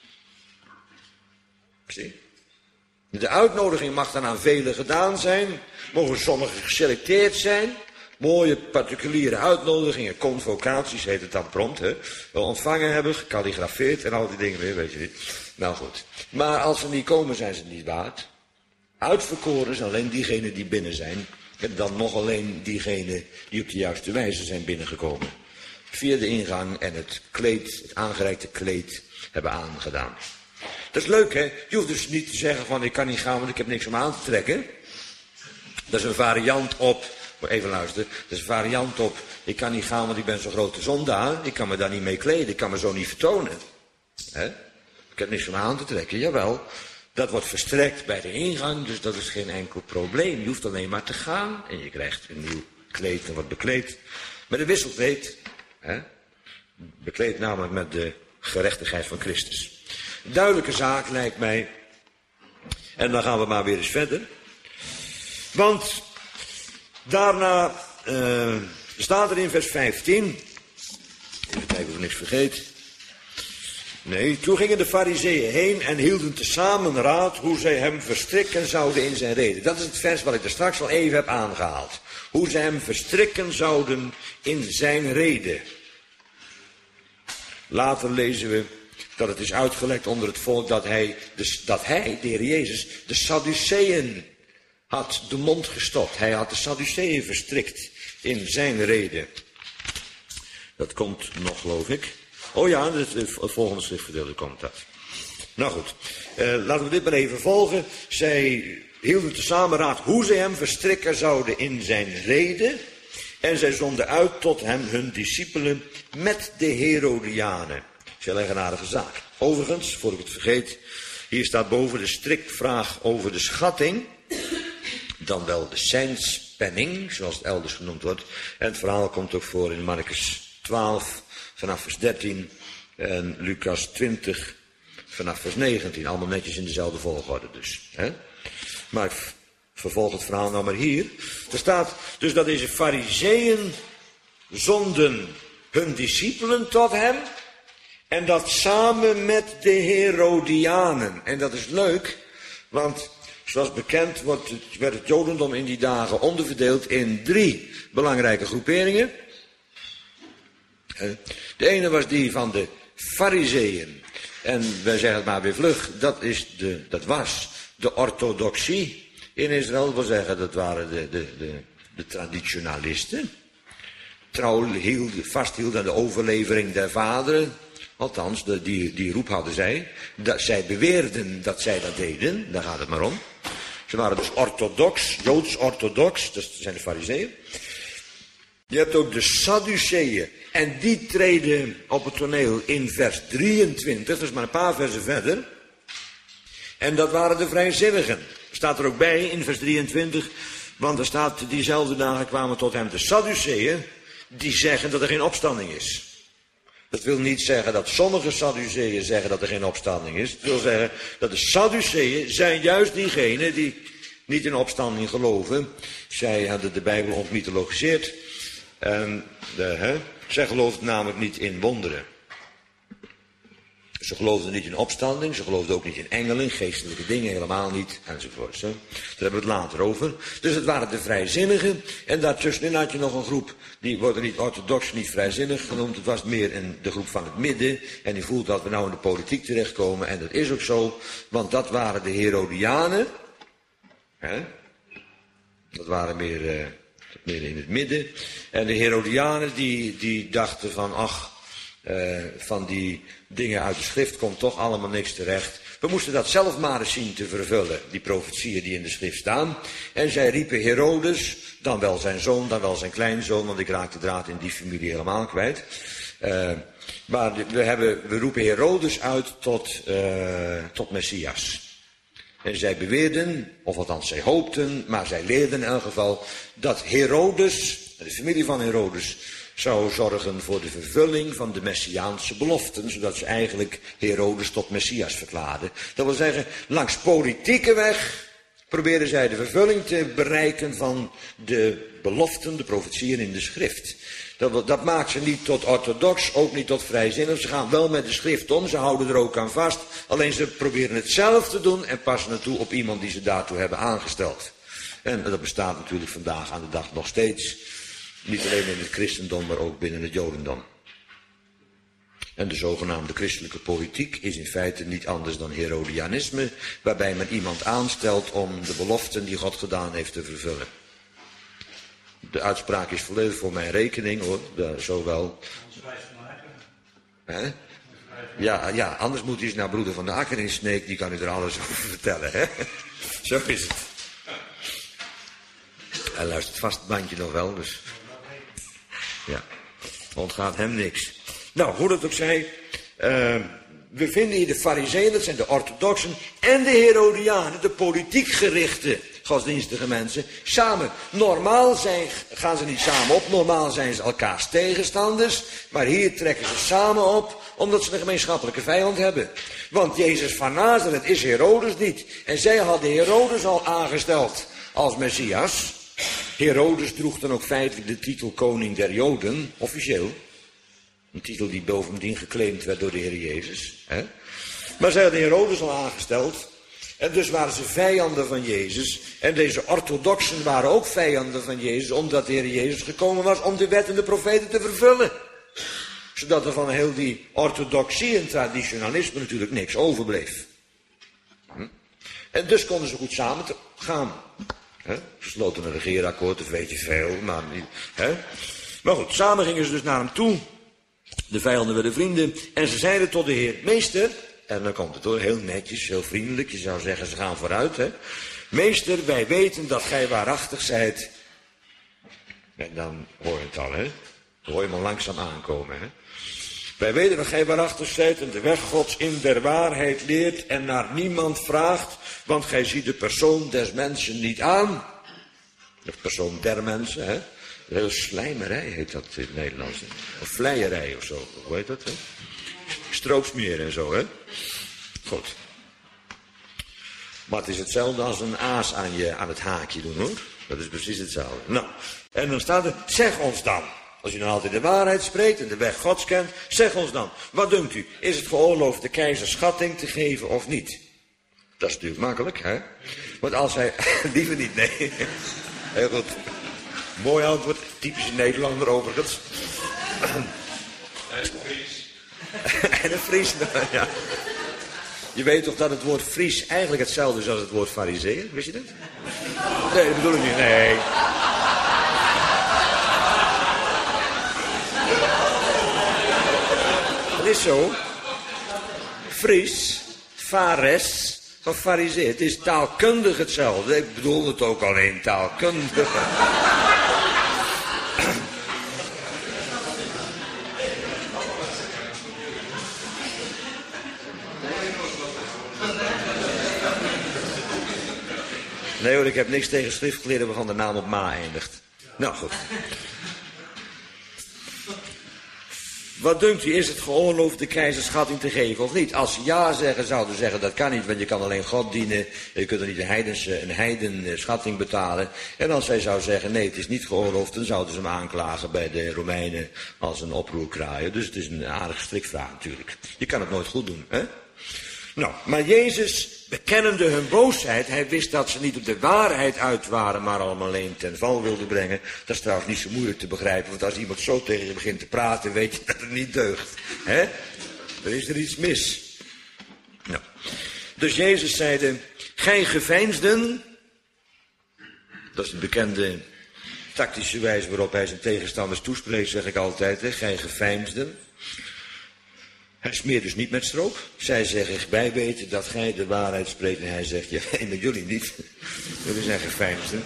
Zie? De uitnodiging mag dan aan velen gedaan zijn. Mogen sommigen geselecteerd zijn. Mooie particuliere uitnodigingen, convocaties heet het dan prompt, hè. Wel ontvangen hebben, gekalligrafeerd en al die dingen meer, weet je niet. Nou goed. Maar als ze niet komen, zijn ze niet waard. Uitverkoren zijn alleen diegenen die binnen zijn. En dan nog alleen diegenen die op de juiste wijze zijn binnengekomen. Via de ingang en het aangereikte kleed hebben aangedaan. Dat is leuk, hè? Je hoeft dus niet te zeggen van ik kan niet gaan, want ik heb niks om aan te trekken. Dat is een variant op, even luisteren, dat is een variant op, ik kan niet gaan, want ik ben zo'n grote zondaar. Ik kan me daar niet mee kleden, ik kan me zo niet vertonen. Ik heb niks om aan te trekken, jawel. Dat wordt verstrekt bij de ingang, dus dat is geen enkel probleem. Je hoeft alleen maar te gaan en je krijgt een nieuw kleed en wordt bekleed met een wisselkleed. Bekleed namelijk met de gerechtigheid van Christus. Duidelijke zaak lijkt mij. En dan gaan we maar weer eens verder. Want daarna staat er in vers 15. Even kijken of ik niks vergeet. Nee, toen gingen de Farizeeën heen en hielden tezamen raad hoe zij hem verstrikken zouden in zijn rede. Dat is het vers wat ik er straks al even heb aangehaald. Hoe zij hem verstrikken zouden in zijn rede. Later lezen we dat het is uitgelekt onder het volk dat hij, de Heer Jezus, de Sadduceeën had de mond gestopt. Hij had de Sadduceeën verstrikt in zijn rede. Dat komt nog, geloof ik. Oh ja, het volgende schriftgedeelte komt dat. Nou goed, laten we dit maar even volgen. Zij hielden tezamen raad hoe zij hem verstrikken zouden in zijn rede. En zij zonden uit tot hem hun discipelen met de Herodianen. Zeer eigenaardige zaak. Overigens, voor ik het vergeet, hier staat boven de strikvraag over de schatting. Dan wel de seinspenning, zoals het elders genoemd wordt. En het verhaal komt ook voor in Marcus 12 vanaf vers 13 en Lucas 20 vanaf vers 19. Allemaal netjes in dezelfde volgorde dus. Hè? Maar ik vervolg het verhaal nou maar hier. Er staat dus dat deze farizeeën zonden hun discipelen tot hem. En dat samen met de Herodianen. En dat is leuk, want zoals bekend werd het Jodendom in die dagen onderverdeeld in 3 belangrijke groeperingen. De ene was die van de Farizeeën. En wij zeggen het maar weer vlug, dat was de orthodoxie in Israël. Dat wil zeggen, dat waren de traditionalisten. Vasthielden aan de overlevering der vaderen. Althans, die roep hadden zij. Zij beweerden dat zij dat deden. Daar gaat het maar om. Ze waren dus orthodox, joods-orthodox. Dat zijn de Farizeeën. Je hebt ook de Sadduceeën. En die treden op het toneel in vers 23. Dat is maar een paar versen verder. En dat waren de vrijzinnigen. Staat er ook bij in vers 23. Want er staat, diezelfde dagen kwamen tot hem de Sadduceeën. Die zeggen dat er geen opstanding is. Dat wil niet zeggen dat sommige Sadduceeën zeggen dat er geen opstanding is. Het wil zeggen dat de Sadduceeën zijn juist diegenen die niet in opstanding geloven. Zij hadden de Bijbel ontmythologiseerd. En zij geloofden namelijk niet in wonderen. Ze geloofden niet in opstanding, ze geloofden ook niet in engelen, geestelijke dingen helemaal niet, enzovoort. Daar hebben we het later over. Dus het waren de vrijzinnigen. En daartussenin had je nog een groep, die worden niet orthodox, niet vrijzinnig genoemd. Het was meer de groep van het midden. En die voelt dat we nou in de politiek terechtkomen. En dat is ook zo, want dat waren de Herodianen. Dat waren meer in het midden. En de Herodianen die dachten van, van die dingen uit de schrift komt toch allemaal niks terecht. We moesten dat zelf maar eens zien te vervullen, die profetieën die in de schrift staan. En zij riepen Herodes, dan wel zijn zoon, dan wel zijn kleinzoon, want ik raak de draad in die familie helemaal kwijt. Maar we roepen Herodes uit tot Messias. En zij beweerden, of althans zij hoopten, maar zij leerden in elk geval, dat Herodes, de familie van Herodes, zou zorgen voor de vervulling van de messiaanse beloften, zodat ze eigenlijk Herodes tot Messias verklaarden. Dat wil zeggen, langs politieke weg probeerden zij de vervulling te bereiken van de beloften, de profetieën in de schrift. Dat maakt ze niet tot orthodox, ook niet tot vrijzinnig. Ze gaan wel met de schrift om, ze houden er ook aan vast. Alleen ze proberen het zelf te doen en passen het toe op iemand die ze daartoe hebben aangesteld. En dat bestaat natuurlijk vandaag aan de dag nog steeds. Niet alleen in het christendom, maar ook binnen het jodendom. En de zogenaamde christelijke politiek is in feite niet anders dan Herodianisme, waarbij men iemand aanstelt om de beloften die God gedaan heeft te vervullen. De uitspraak is volledig voor mijn rekening hoor, zo wel. Ja, anders moet u eens naar broeder van de Akker in Sneek, die kan u er alles over vertellen. Hè? Zo is het. Hij luistert vast het bandje nog wel, dus ja, ontgaat hem niks. Nou, hoe dat ook zij, we vinden hier de Farizeeën, dat zijn de orthodoxen, en de Herodianen, de politiek gerichte godsdienstige mensen, samen. Normaal gaan ze niet samen op, normaal zijn ze elkaars tegenstanders, maar hier trekken ze samen op, omdat ze een gemeenschappelijke vijand hebben. Want Jezus van Nazareth is Herodes niet, en zij hadden Herodes al aangesteld als Messias. Herodes droeg dan ook feitelijk de titel koning der Joden, officieel. Een titel die bovendien geclaimd werd door de Heer Jezus. Hè? Maar zij hadden Herodes al aangesteld. En dus waren ze vijanden van Jezus. En deze orthodoxen waren ook vijanden van Jezus, omdat de Heer Jezus gekomen was om de wet en de profeten te vervullen. Zodat er van heel die orthodoxie en traditionalisme natuurlijk niks overbleef. En dus konden ze goed samen gaan. Ze sloten een regeerakkoord, dat weet je veel, maar niet. Maar goed, samen gingen ze dus naar hem toe. De vijanden werden vrienden. En ze zeiden tot de Heer, meester, En dan komt het hoor, heel netjes, heel vriendelijk. Je zou zeggen, ze gaan vooruit, hè. Meester, wij weten dat gij waarachtig zijt. En dan hoor je het al, hè. Dan hoor je hem al langzaam aankomen, hè. Wij weten dat gij waarachtig zijt en de weg Gods in der waarheid leert en naar niemand vraagt, want gij ziet de persoon des mensen niet aan. De persoon der mensen, hè. Heel slijmerij heet dat in het Nederlands. Hè? Of vleierij of zo, hoe heet dat, hè? Strooksmeer en zo, hè. Goed. Maar het is hetzelfde als een aas aan het haakje doen, hoor. Dat is precies hetzelfde. Nou, en dan staat er, zeg ons dan. Als u dan altijd de waarheid spreekt en de weg Gods kent, zeg ons dan. Wat dunkt u? Is het geoorloofd de keizer schatting te geven of niet? Dat is natuurlijk makkelijk, hè? Want als hij... liever niet, nee. Heel goed. Mooi antwoord. Typische Nederlander overigens. En een Fries. En een Fries, ja. Je weet toch dat het woord Fries eigenlijk hetzelfde is als het woord farizeeër? Wist je dat? Nee, dat bedoel ik niet. Nee. Het is zo. Fries, fares, van farizeeër. Het is taalkundig hetzelfde. Ik bedoel het ook alleen taalkundig. Nee hoor, ik heb niks tegen schriftgeleerden waarvan de naam op ma eindigt. Nou goed. Wat dunkt u, is het geoorloofd de keizer schatting te geven of niet? Als ze ja zeggen, zouden ze zeggen dat kan niet, want je kan alleen God dienen. Je kunt er niet een heiden schatting betalen. En als zij zou zeggen nee, het is niet geoorloofd, dan zouden ze hem aanklagen bij de Romeinen als een oproerkraaier. Dus het is een aardig strikvraag natuurlijk. Je kan het nooit goed doen, hè? Nou, maar Jezus, bekennende hun boosheid, hij wist dat ze niet op de waarheid uit waren, maar allemaal alleen ten val wilden brengen. Dat is trouwens niet zo moeilijk te begrijpen, want als iemand zo tegen je begint te praten, weet je dat het niet deugt. Hè? Er is er iets mis. Nou. Dus Jezus zeide, gij geveinsden, dat is een bekende tactische wijze waarop hij zijn tegenstanders toespreekt, zeg ik altijd, hè? Gij geveinsden. Hij smeert dus niet met stroop. Zij zeggen, wij weten dat gij de waarheid spreekt. En hij zegt, ja, met jullie niet. Jullie zijn geveinsden.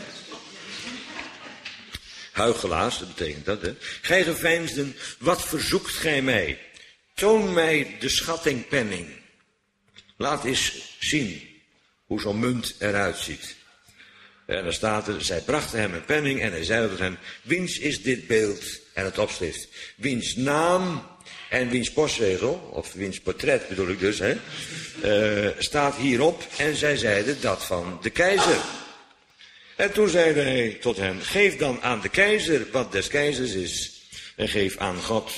Huichelaars, dat betekent dat, hè. Gij geveinsden, wat verzoekt gij mij? Toon mij de schattingpenning. Laat eens zien hoe zo'n munt eruit ziet. En dan staat er, zij brachten hem een penning en hij zei tot hem, wiens is dit beeld en het opschrift? Wiens naam en wiens postzegel, of wiens portret bedoel ik dus, hè, staat hierop. En zij zeiden dat van de keizer. En toen zeide hij tot hen, geef dan aan de keizer wat des keizers is. En geef aan God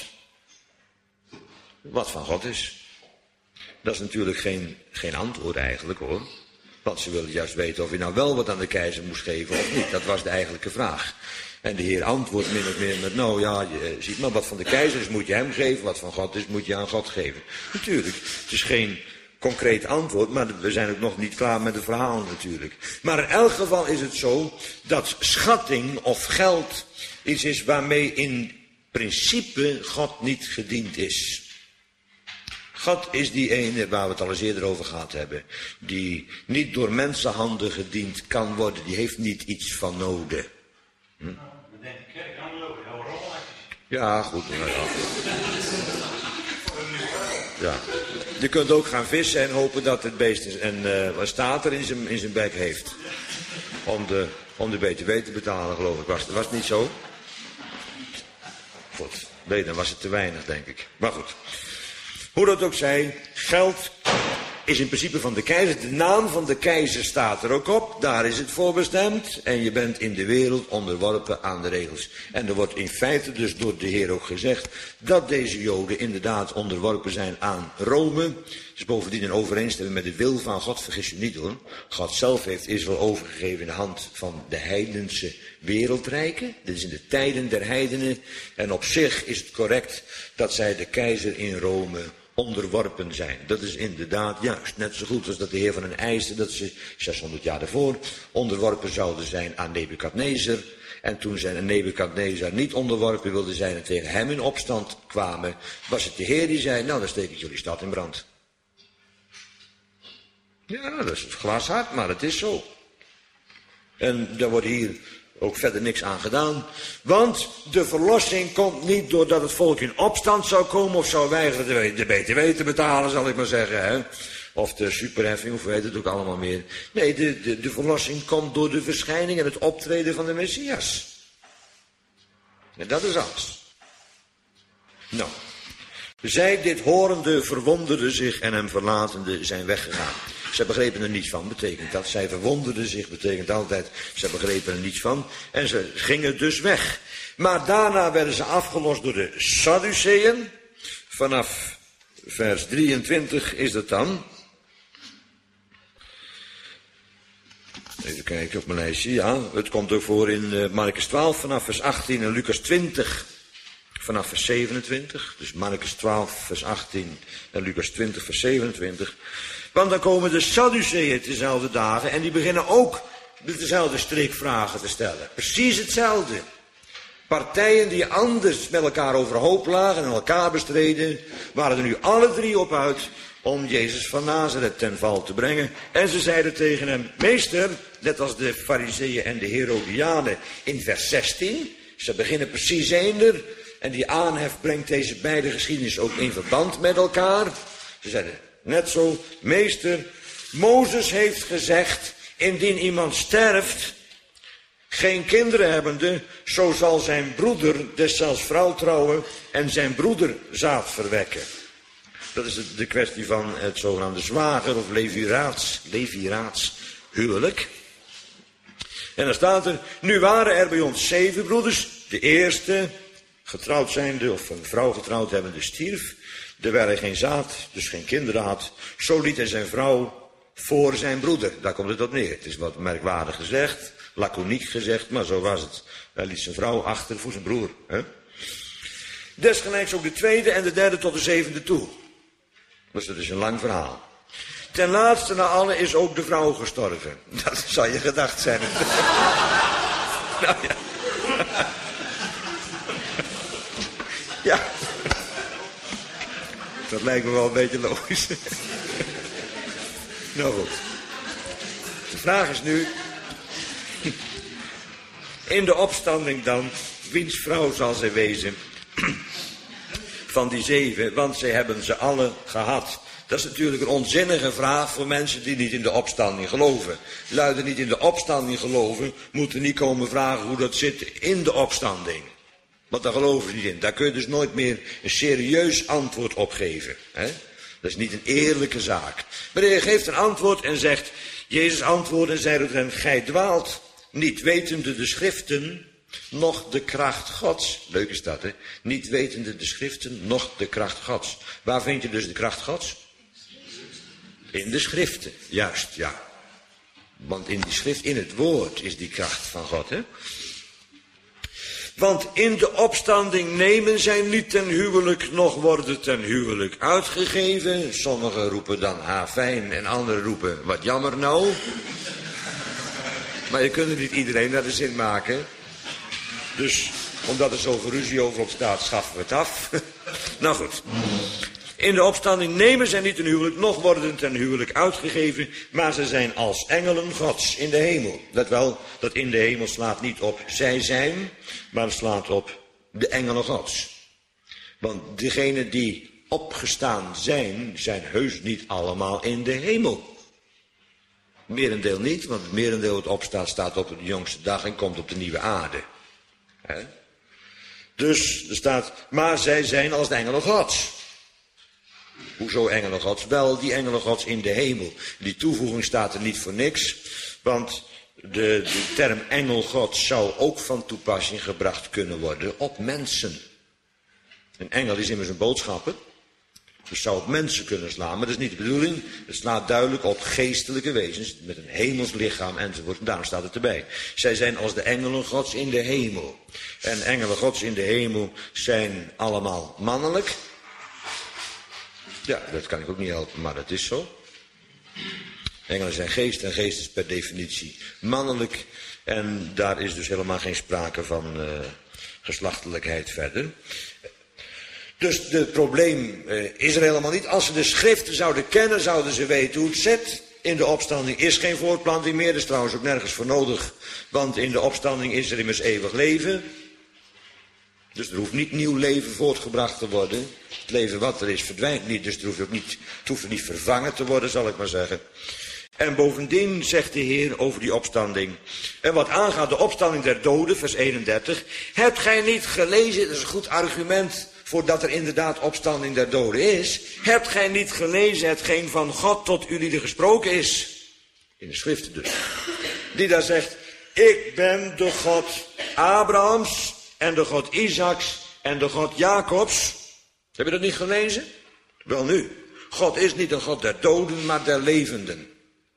wat van God is. Dat is natuurlijk geen antwoord eigenlijk hoor. Want ze wilden juist weten of je nou wel wat aan de keizer moest geven of niet. Dat was de eigenlijke vraag. En de Heer antwoordt min of meer met, nou ja, je ziet maar, wat van de keizer is moet je hem geven, wat van God is moet je aan God geven. Natuurlijk, het is geen concreet antwoord, maar we zijn ook nog niet klaar met het verhaal natuurlijk. Maar in elk geval is het zo dat schatting of geld iets is waarmee in principe God niet gediend is. God is die ene waar we het al eens eerder over gehad hebben, die niet door mensenhanden gediend kan worden, die heeft niet iets van noden. Ja, goed. Ja. Je kunt ook gaan vissen en hopen dat het beest een stater in zijn bek heeft. Om de BTW te betalen, geloof ik. Was het niet zo? Goed. Nee, dan was het te weinig, denk ik. Maar goed. Hoe dat ook zij, geld is in principe van de keizer. De naam van de keizer staat er ook op. Daar is het voor bestemd. En je bent in de wereld onderworpen aan de regels. En er wordt in feite dus door de Heer ook gezegd dat deze Joden inderdaad onderworpen zijn aan Rome. Het is bovendien in overeenstemming met de wil van God. Vergis je niet hoor. God zelf heeft Israël overgegeven in de hand van de heidense wereldrijken. Dit is in de tijden der heidenen. En op zich is het correct dat zij de keizer in Rome onderworpen zijn. Dat is inderdaad juist. Net zo goed als dat de Heer van hen eiste dat ze 600 jaar daarvoor onderworpen zouden zijn aan Nebukadnezar. En toen zij Nebukadnezar niet onderworpen wilden zijn en tegen hem in opstand kwamen, was het de Heer die zei, nou dan steek ik jullie stad in brand. Ja, dat is glashard, maar het is zo. En daar wordt hier ook verder niks aan gedaan. Want de verlossing komt niet doordat het volk in opstand zou komen of zou weigeren de BTW te betalen, zal ik maar zeggen. Hè? Of de superheffing, of weet het ook allemaal meer. Nee, de verlossing komt door de verschijning en het optreden van de Messias. En dat is alles. Nou, zij dit horende verwonderden zich en hem verlatende zijn weggegaan. Zij begrepen er niets van, betekent dat. Zij verwonderden zich, betekent altijd, zij begrepen er niets van. En ze gingen dus weg. Maar daarna werden ze afgelost door de Sadduceeën. Vanaf vers 23 is dat dan. Even kijken op mijn lijstje, ja. Het komt ook voor in Marcus 12 vanaf vers 18 en Lucas 20 vanaf vers 27. Dus Marcus 12 vers 18 en Lucas 20 vers 27. Want dan komen de Sadduceeën dezelfde dagen en die beginnen ook dezelfde streekvragen te stellen. Precies hetzelfde. Partijen die anders met elkaar overhoop lagen en elkaar bestreden, waren er nu alle drie op uit om Jezus van Nazareth ten val te brengen. En ze zeiden tegen hem, meester, net als de Farizeeën en de Herodianen in vers 16, ze beginnen precies eender. En die aanhef brengt deze beide geschiedenissen ook in verband met elkaar. Ze zeiden, net zo, meester, Mozes heeft gezegd, indien iemand sterft, geen kinderen hebbende, zo zal zijn broeder deszelfs vrouw trouwen en zijn broeder zaad verwekken. Dat is de kwestie van het zogenaamde zwager of leviraats huwelijk. En dan staat er, nu waren er bij ons 7 broeders. De eerste, getrouwd zijnde of een vrouw getrouwd hebbende, stierf. Terwijl hij geen zaad, dus geen kinderen had. Zo liet hij zijn vrouw voor zijn broeder. Daar komt het op neer. Het is wat merkwaardig gezegd, laconiek gezegd, maar zo was het. Hij liet zijn vrouw achter voor zijn broer. Hè? Desgelijks ook de tweede en de derde tot de 7e toe. Dus dat is een lang verhaal. Ten laatste na allen is ook de vrouw gestorven. Dat zou je gedacht zijn. Nou ja. Ja. Dat lijkt me wel een beetje logisch. Nou goed. De vraag is nu. In de opstanding dan. Wiens vrouw zal zij wezen? Van die 7, want zij hebben ze alle gehad. Dat is natuurlijk een onzinnige vraag voor mensen die niet in de opstanding geloven. Luiden niet in de opstanding geloven, moeten niet komen vragen hoe dat zit in de opstanding. Want daar geloven ze niet in. Daar kun je dus nooit meer een serieus antwoord op geven. Hè? Dat is niet een eerlijke zaak. Maar de Heer geeft een antwoord en zegt, Jezus antwoordde en zei tot hen, gij dwaalt, niet wetende de schriften, noch de kracht Gods. Leuk is dat, hè? Niet wetende de schriften, noch de kracht Gods. Waar vind je dus de kracht Gods? In de schriften, juist, ja. Want in die schrift, in het woord, is die kracht van God, hè? Want in de opstanding nemen zij niet ten huwelijk, noch worden ten huwelijk uitgegeven. Sommigen roepen dan fijn en anderen roepen, wat jammer nou. Maar je kunt er niet iedereen naar de zin maken. Dus, omdat er zoveel ruzie over op staat, schaffen we het af. Nou goed. In de opstanding nemen zij niet ten huwelijk, noch worden ten huwelijk uitgegeven, maar ze zijn als engelen Gods in de hemel. Let wel, dat in de hemel slaat niet op zij zijn, maar het slaat op de engelen Gods. Want degenen die opgestaan zijn, zijn heus niet allemaal in de hemel. Merendeel niet, want het merendeel wat opstaat, staat op de jongste dag en komt op de nieuwe aarde. He? Dus er staat, maar zij zijn als de engelen Gods. Hoezo engelen Gods? Wel, die engelen Gods in de hemel. Die toevoeging staat er niet voor niks, want de term engel Gods zou ook van toepassing gebracht kunnen worden op mensen. Een engel is immers een boodschapper. Dus zou op mensen kunnen slaan, maar dat is niet de bedoeling. Het slaat duidelijk op geestelijke wezens met een hemels lichaam enzovoort. En daarom staat het erbij. Zij zijn als de engelen Gods in de hemel. En engelen Gods in de hemel zijn allemaal mannelijk. Ja, dat kan ik ook niet helpen, maar dat is zo. Engelen zijn geest en geest is per definitie mannelijk. En daar is dus helemaal geen sprake van geslachtelijkheid verder. Dus het probleem is er helemaal niet. Als ze de schriften zouden kennen, zouden ze weten hoe het zit. In de opstanding is geen voortplanting meer, dat is trouwens ook nergens voor nodig. Want in de opstanding is er immers eeuwig leven. Dus er hoeft niet nieuw leven voortgebracht te worden. Het leven wat er is verdwijnt niet, dus het hoeft niet vervangen te worden, zal ik maar zeggen. En bovendien zegt de Heer over die opstanding. En wat aangaat de opstanding der doden, vers 31. Hebt gij niet gelezen, dat is een goed argument voordat er inderdaad opstanding der doden is. Hebt gij niet gelezen hetgeen van God tot jullie gesproken is? In de schriften dus. Die daar zegt, ik ben de God Abrahams en de God Isaaks en de God Jacobs. Heb je dat niet gelezen? Wel nu, God is niet een God der doden, maar der levenden.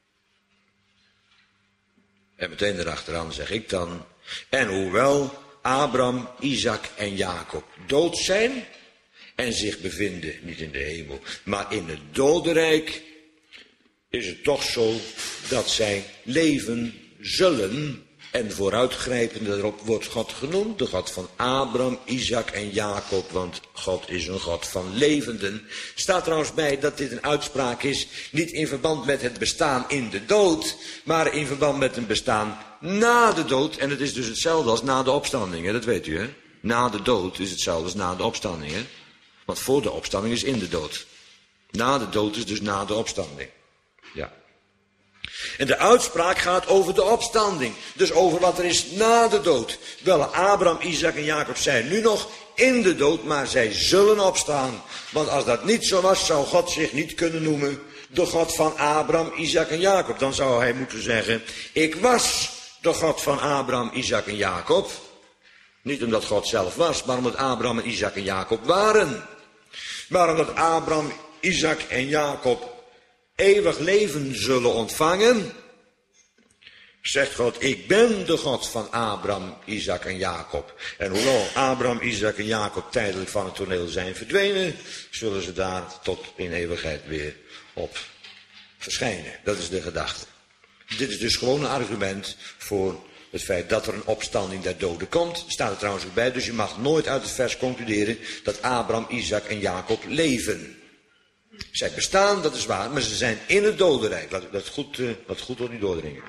En meteen erachteraan zeg ik dan, en hoewel Abraham, Isaac en Jacob dood zijn en zich bevinden, niet in de hemel, maar in het dodenrijk, is het toch zo dat zij leven zullen. En vooruitgrijpend daarop wordt God genoemd, de God van Abraham, Isaac en Jacob, want God is een God van levenden. Staat trouwens bij dat dit een uitspraak is, niet in verband met het bestaan in de dood, maar in verband met een bestaan na de dood. En het is dus hetzelfde als na de opstanding, hè? Dat weet u, hè? Na de dood is hetzelfde als na de opstanding, hè? Want voor de opstanding is in de dood. Na de dood is dus na de opstanding. Ja. En de uitspraak gaat over de opstanding. Dus over wat er is na de dood. Wel, Abraham, Isaac en Jacob zijn nu nog in de dood, maar zij zullen opstaan. Want als dat niet zo was, zou God zich niet kunnen noemen de God van Abraham, Isaac en Jacob. Dan zou hij moeten zeggen, ik was de God van Abraham, Isaac en Jacob. Niet omdat God zelf was, maar omdat Abraham en Isaac en Jacob waren. Maar omdat Abraham, Isaac en Jacob eeuwig leven zullen ontvangen, zegt God, ik ben de God van Abraham, Isaac en Jacob. En hoewel Abraham, Isaac en Jacob tijdelijk van het toneel zijn verdwenen, zullen ze daar tot in eeuwigheid weer op verschijnen. Dat is de gedachte. Dit is dus gewoon een argument voor het feit dat er een opstanding der doden komt. Staat er trouwens ook bij, dus je mag nooit uit het vers concluderen dat Abraham, Isaac en Jacob leven. Zij bestaan, dat is waar, maar ze zijn in het dodenrijk. Laat dat goed door die doordringen.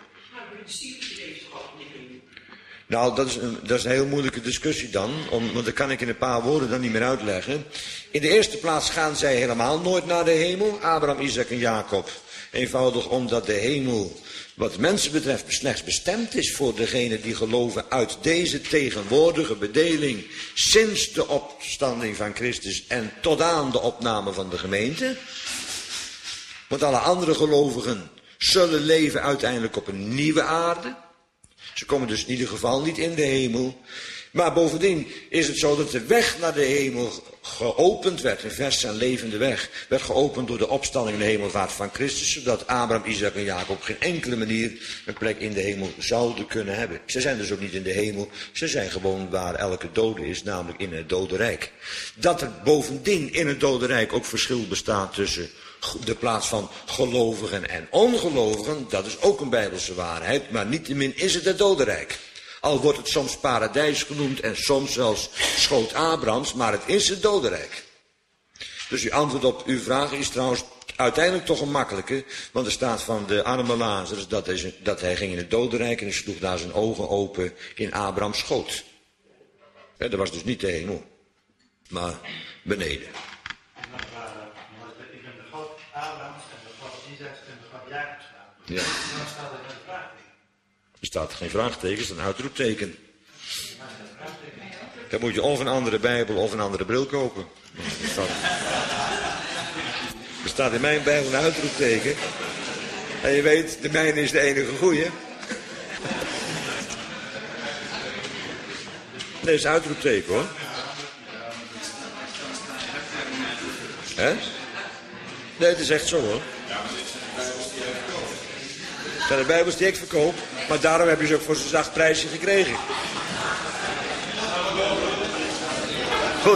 Nou, dat is een heel moeilijke discussie dan, want dat kan ik in een paar woorden dan niet meer uitleggen. In de eerste plaats gaan zij helemaal nooit naar de hemel, Abraham, Isaac en Jacob. Eenvoudig omdat de hemel, wat mensen betreft, slechts bestemd is voor degenen die geloven uit deze tegenwoordige bedeling, sinds de opstanding van Christus en tot aan de opname van de gemeente. Want alle andere gelovigen zullen leven uiteindelijk op een nieuwe aarde. Ze komen dus in ieder geval niet in de hemel. Maar bovendien is het zo dat de weg naar de hemel geopend werd, een vers en levende weg, werd geopend door de opstanding en de hemelvaart van Christus, zodat Abraham, Isaac en Jacob op geen enkele manier een plek in de hemel zouden kunnen hebben. Ze zijn dus ook niet in de hemel, ze zijn gewoon waar elke dode is, namelijk in het dodenrijk. Dat er bovendien in het dodenrijk ook verschil bestaat tussen de plaats van gelovigen en ongelovigen, dat is ook een bijbelse waarheid, maar niettemin is het dodenrijk. Al wordt het soms paradijs genoemd en soms zelfs schoot Abrahams, maar het is het dodenrijk. Dus uw antwoord op uw vraag is trouwens uiteindelijk toch een makkelijke, want er staat van de arme Lazarus dat hij ging in het dodenrijk en hij sloeg daar zijn ogen open in Abrahams schoot. Dat was dus niet de hemel, maar beneden. Ik ben de God Abrahams en de God Isaaks en de God Jacobs. Ja. Dan staat er een vraagteken. Er staat geen vraagteken, er staat een uitroepteken. Dan moet je of een andere Bijbel of een andere bril kopen. Er staat in mijn Bijbel een uitroepteken. En je weet, de mijne is de enige goeie. Nee, is een uitroepteken hoor. Hè? Nee, het is echt zo hoor. Het zijn de Bijbels die ik verkoop, maar daarom heb je ze ook voor zo'n zacht prijsje gekregen. Goed.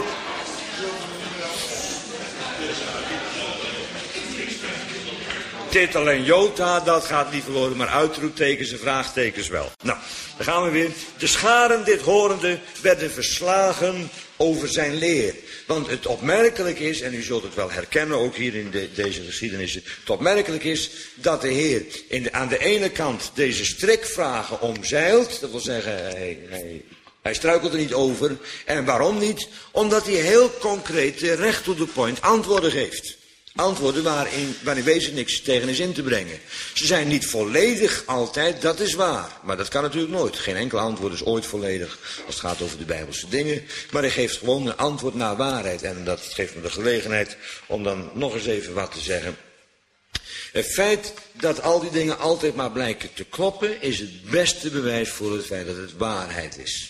Titel en jota, dat gaat niet verloren, maar uitroeptekens en vraagtekens wel. Nou. Daar gaan we weer. De scharen dit horende werden verslagen over zijn leer. Want het opmerkelijk is, en u zult het wel herkennen ook hier in deze geschiedenissen. Het opmerkelijk is dat de Heer aan de ene kant deze strikvragen omzeilt. Dat wil zeggen, hij struikelt er niet over. En waarom niet? Omdat hij heel concreet, recht to the point, antwoorden geeft. Antwoorden waarin wezen niks tegen is in te brengen. Ze zijn niet volledig altijd, dat is waar. Maar dat kan natuurlijk nooit. Geen enkel antwoord is ooit volledig als het gaat over de Bijbelse dingen. Maar hij geeft gewoon een antwoord naar waarheid. En dat geeft me de gelegenheid om dan nog eens even wat te zeggen. Het feit dat al die dingen altijd maar blijken te kloppen, is het beste bewijs voor het feit dat het waarheid is.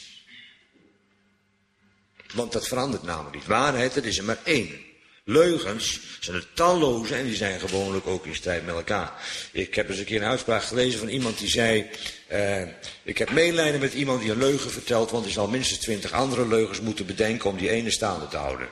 Want dat verandert namelijk niet. Waarheid, dat is er maar één. Leugens zijn er talloze en die zijn gewoonlijk ook in strijd met elkaar. Ik heb eens een keer een uitspraak gelezen van iemand die zei, ik heb medelijden met iemand die een leugen vertelt, want hij zal minstens 20 andere leugens moeten bedenken om die ene staande te houden.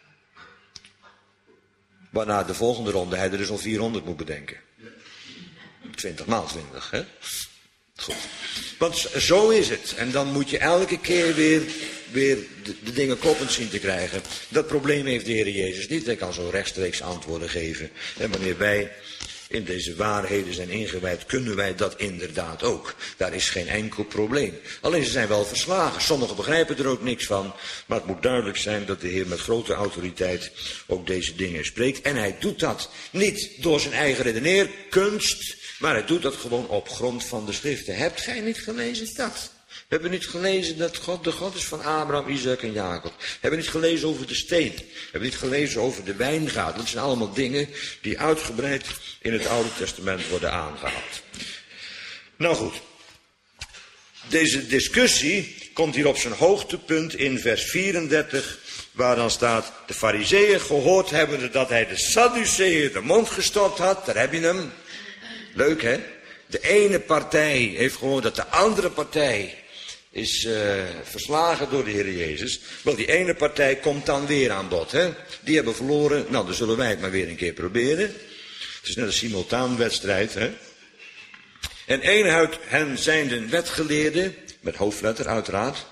Waarna de volgende ronde hij er dus al 400 moet bedenken. 20 maal 20, hè? Goed. Want zo is het. En dan moet je elke keer weer de dingen kloppend zien te krijgen. Dat probleem heeft de Heer Jezus niet. Hij kan zo rechtstreeks antwoorden geven. En wanneer wij in deze waarheden zijn ingewijd, kunnen wij dat inderdaad ook. Daar is geen enkel probleem. Alleen ze zijn wel verslagen. Sommigen begrijpen er ook niks van. Maar het moet duidelijk zijn dat de Heer met grote autoriteit ook deze dingen spreekt. En hij doet dat niet door zijn eigen redeneerkunst, maar hij doet dat gewoon op grond van de schriften. Hebt gij niet gelezen dat? We hebben niet gelezen dat God de God is van Abraham, Isaac en Jacob. We hebben niet gelezen over de steen. We hebben niet gelezen over de wijngaard. Dat zijn allemaal dingen die uitgebreid in het Oude Testament worden aangehaald. Nou goed. Deze discussie komt hier op zijn hoogtepunt in vers 34. Waar dan staat, de Farizeeën gehoord hebben dat hij de Sadduceeën de mond gestopt had. Daar heb je hem. Leuk, hè? De ene partij heeft gehoord dat de andere partij is verslagen door de Heer Jezus. Wel, die ene partij komt dan weer aan bod, hè? Die hebben verloren. Nou, dan zullen wij het maar weer een keer proberen. Het is net een simultaanwedstrijd, hè? En een uit hen zijn de wetgeleerden, met hoofdletter uiteraard.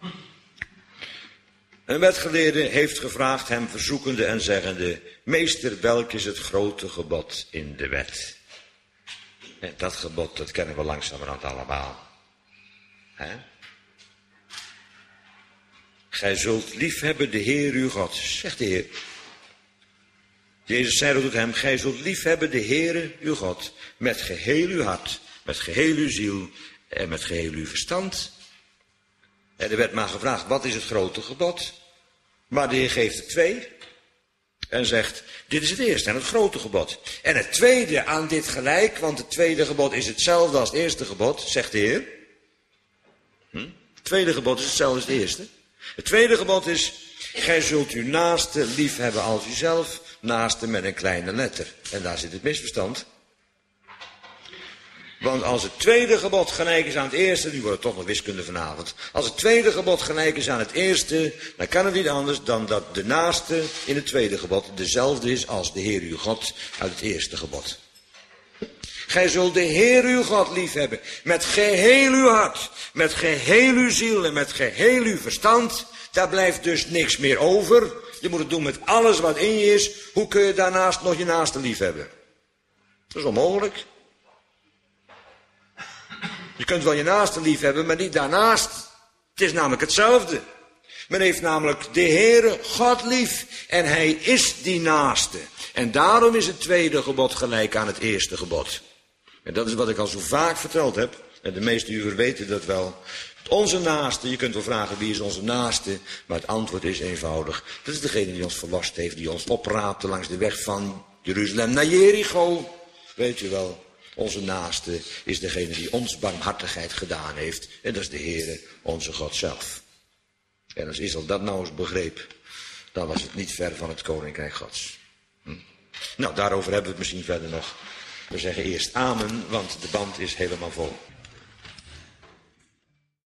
Een wetgeleerde heeft gevraagd hem verzoekende en zeggende, meester, welk is het grote gebod in de wet? En dat gebod, dat kennen we langzamerhand allemaal. Hè? Gij zult liefhebben de Heer uw God, zegt de Heer. Jezus zei tot hem, gij zult liefhebben de Heere uw God, met geheel uw hart, met geheel uw ziel en met geheel uw verstand. En er werd maar gevraagd, wat is het grote gebod? Maar de Heer geeft er 2 en zegt, dit is het eerste en het grote gebod. En het tweede aan dit gelijk, want het tweede gebod is hetzelfde als het eerste gebod, zegt de Heer. Het tweede gebod is hetzelfde als het eerste. Het tweede gebod is, gij zult uw naaste lief hebben als uzelf, naaste met een kleine letter. En daar zit het misverstand. Want als het tweede gebod gelijk is aan het eerste, nu wordt het toch nog wiskunde vanavond. Als het tweede gebod gelijk is aan het eerste, dan kan het niet anders dan dat de naaste in het tweede gebod dezelfde is als de Heer uw God uit het eerste gebod. Gij zult de Heer uw God lief hebben, met geheel uw hart, met geheel uw ziel en met geheel uw verstand. Daar blijft dus niks meer over. Je moet het doen met alles wat in je is. Hoe kun je daarnaast nog je naaste lief hebben? Dat is onmogelijk. Je kunt wel je naaste lief hebben, maar niet daarnaast. Het is namelijk hetzelfde. Men heeft namelijk de Heere God lief. En hij is die naaste. En daarom is het tweede gebod gelijk aan het eerste gebod. En dat is wat ik al zo vaak verteld heb. En de meeste u weten dat wel. Onze naaste, je kunt wel vragen wie is onze naaste. Maar het antwoord is eenvoudig. Dat is degene die ons verlost heeft. Die ons opraapte langs de weg van Jeruzalem naar Jericho. Weet je wel. Onze naaste is degene die ons barmhartigheid gedaan heeft. En dat is de Heere, onze God zelf. En als Israël dat nou eens begreep, dan was het niet ver van het koninkrijk Gods. Nou, daarover hebben we het misschien verder nog. We zeggen eerst amen, want de band is helemaal vol.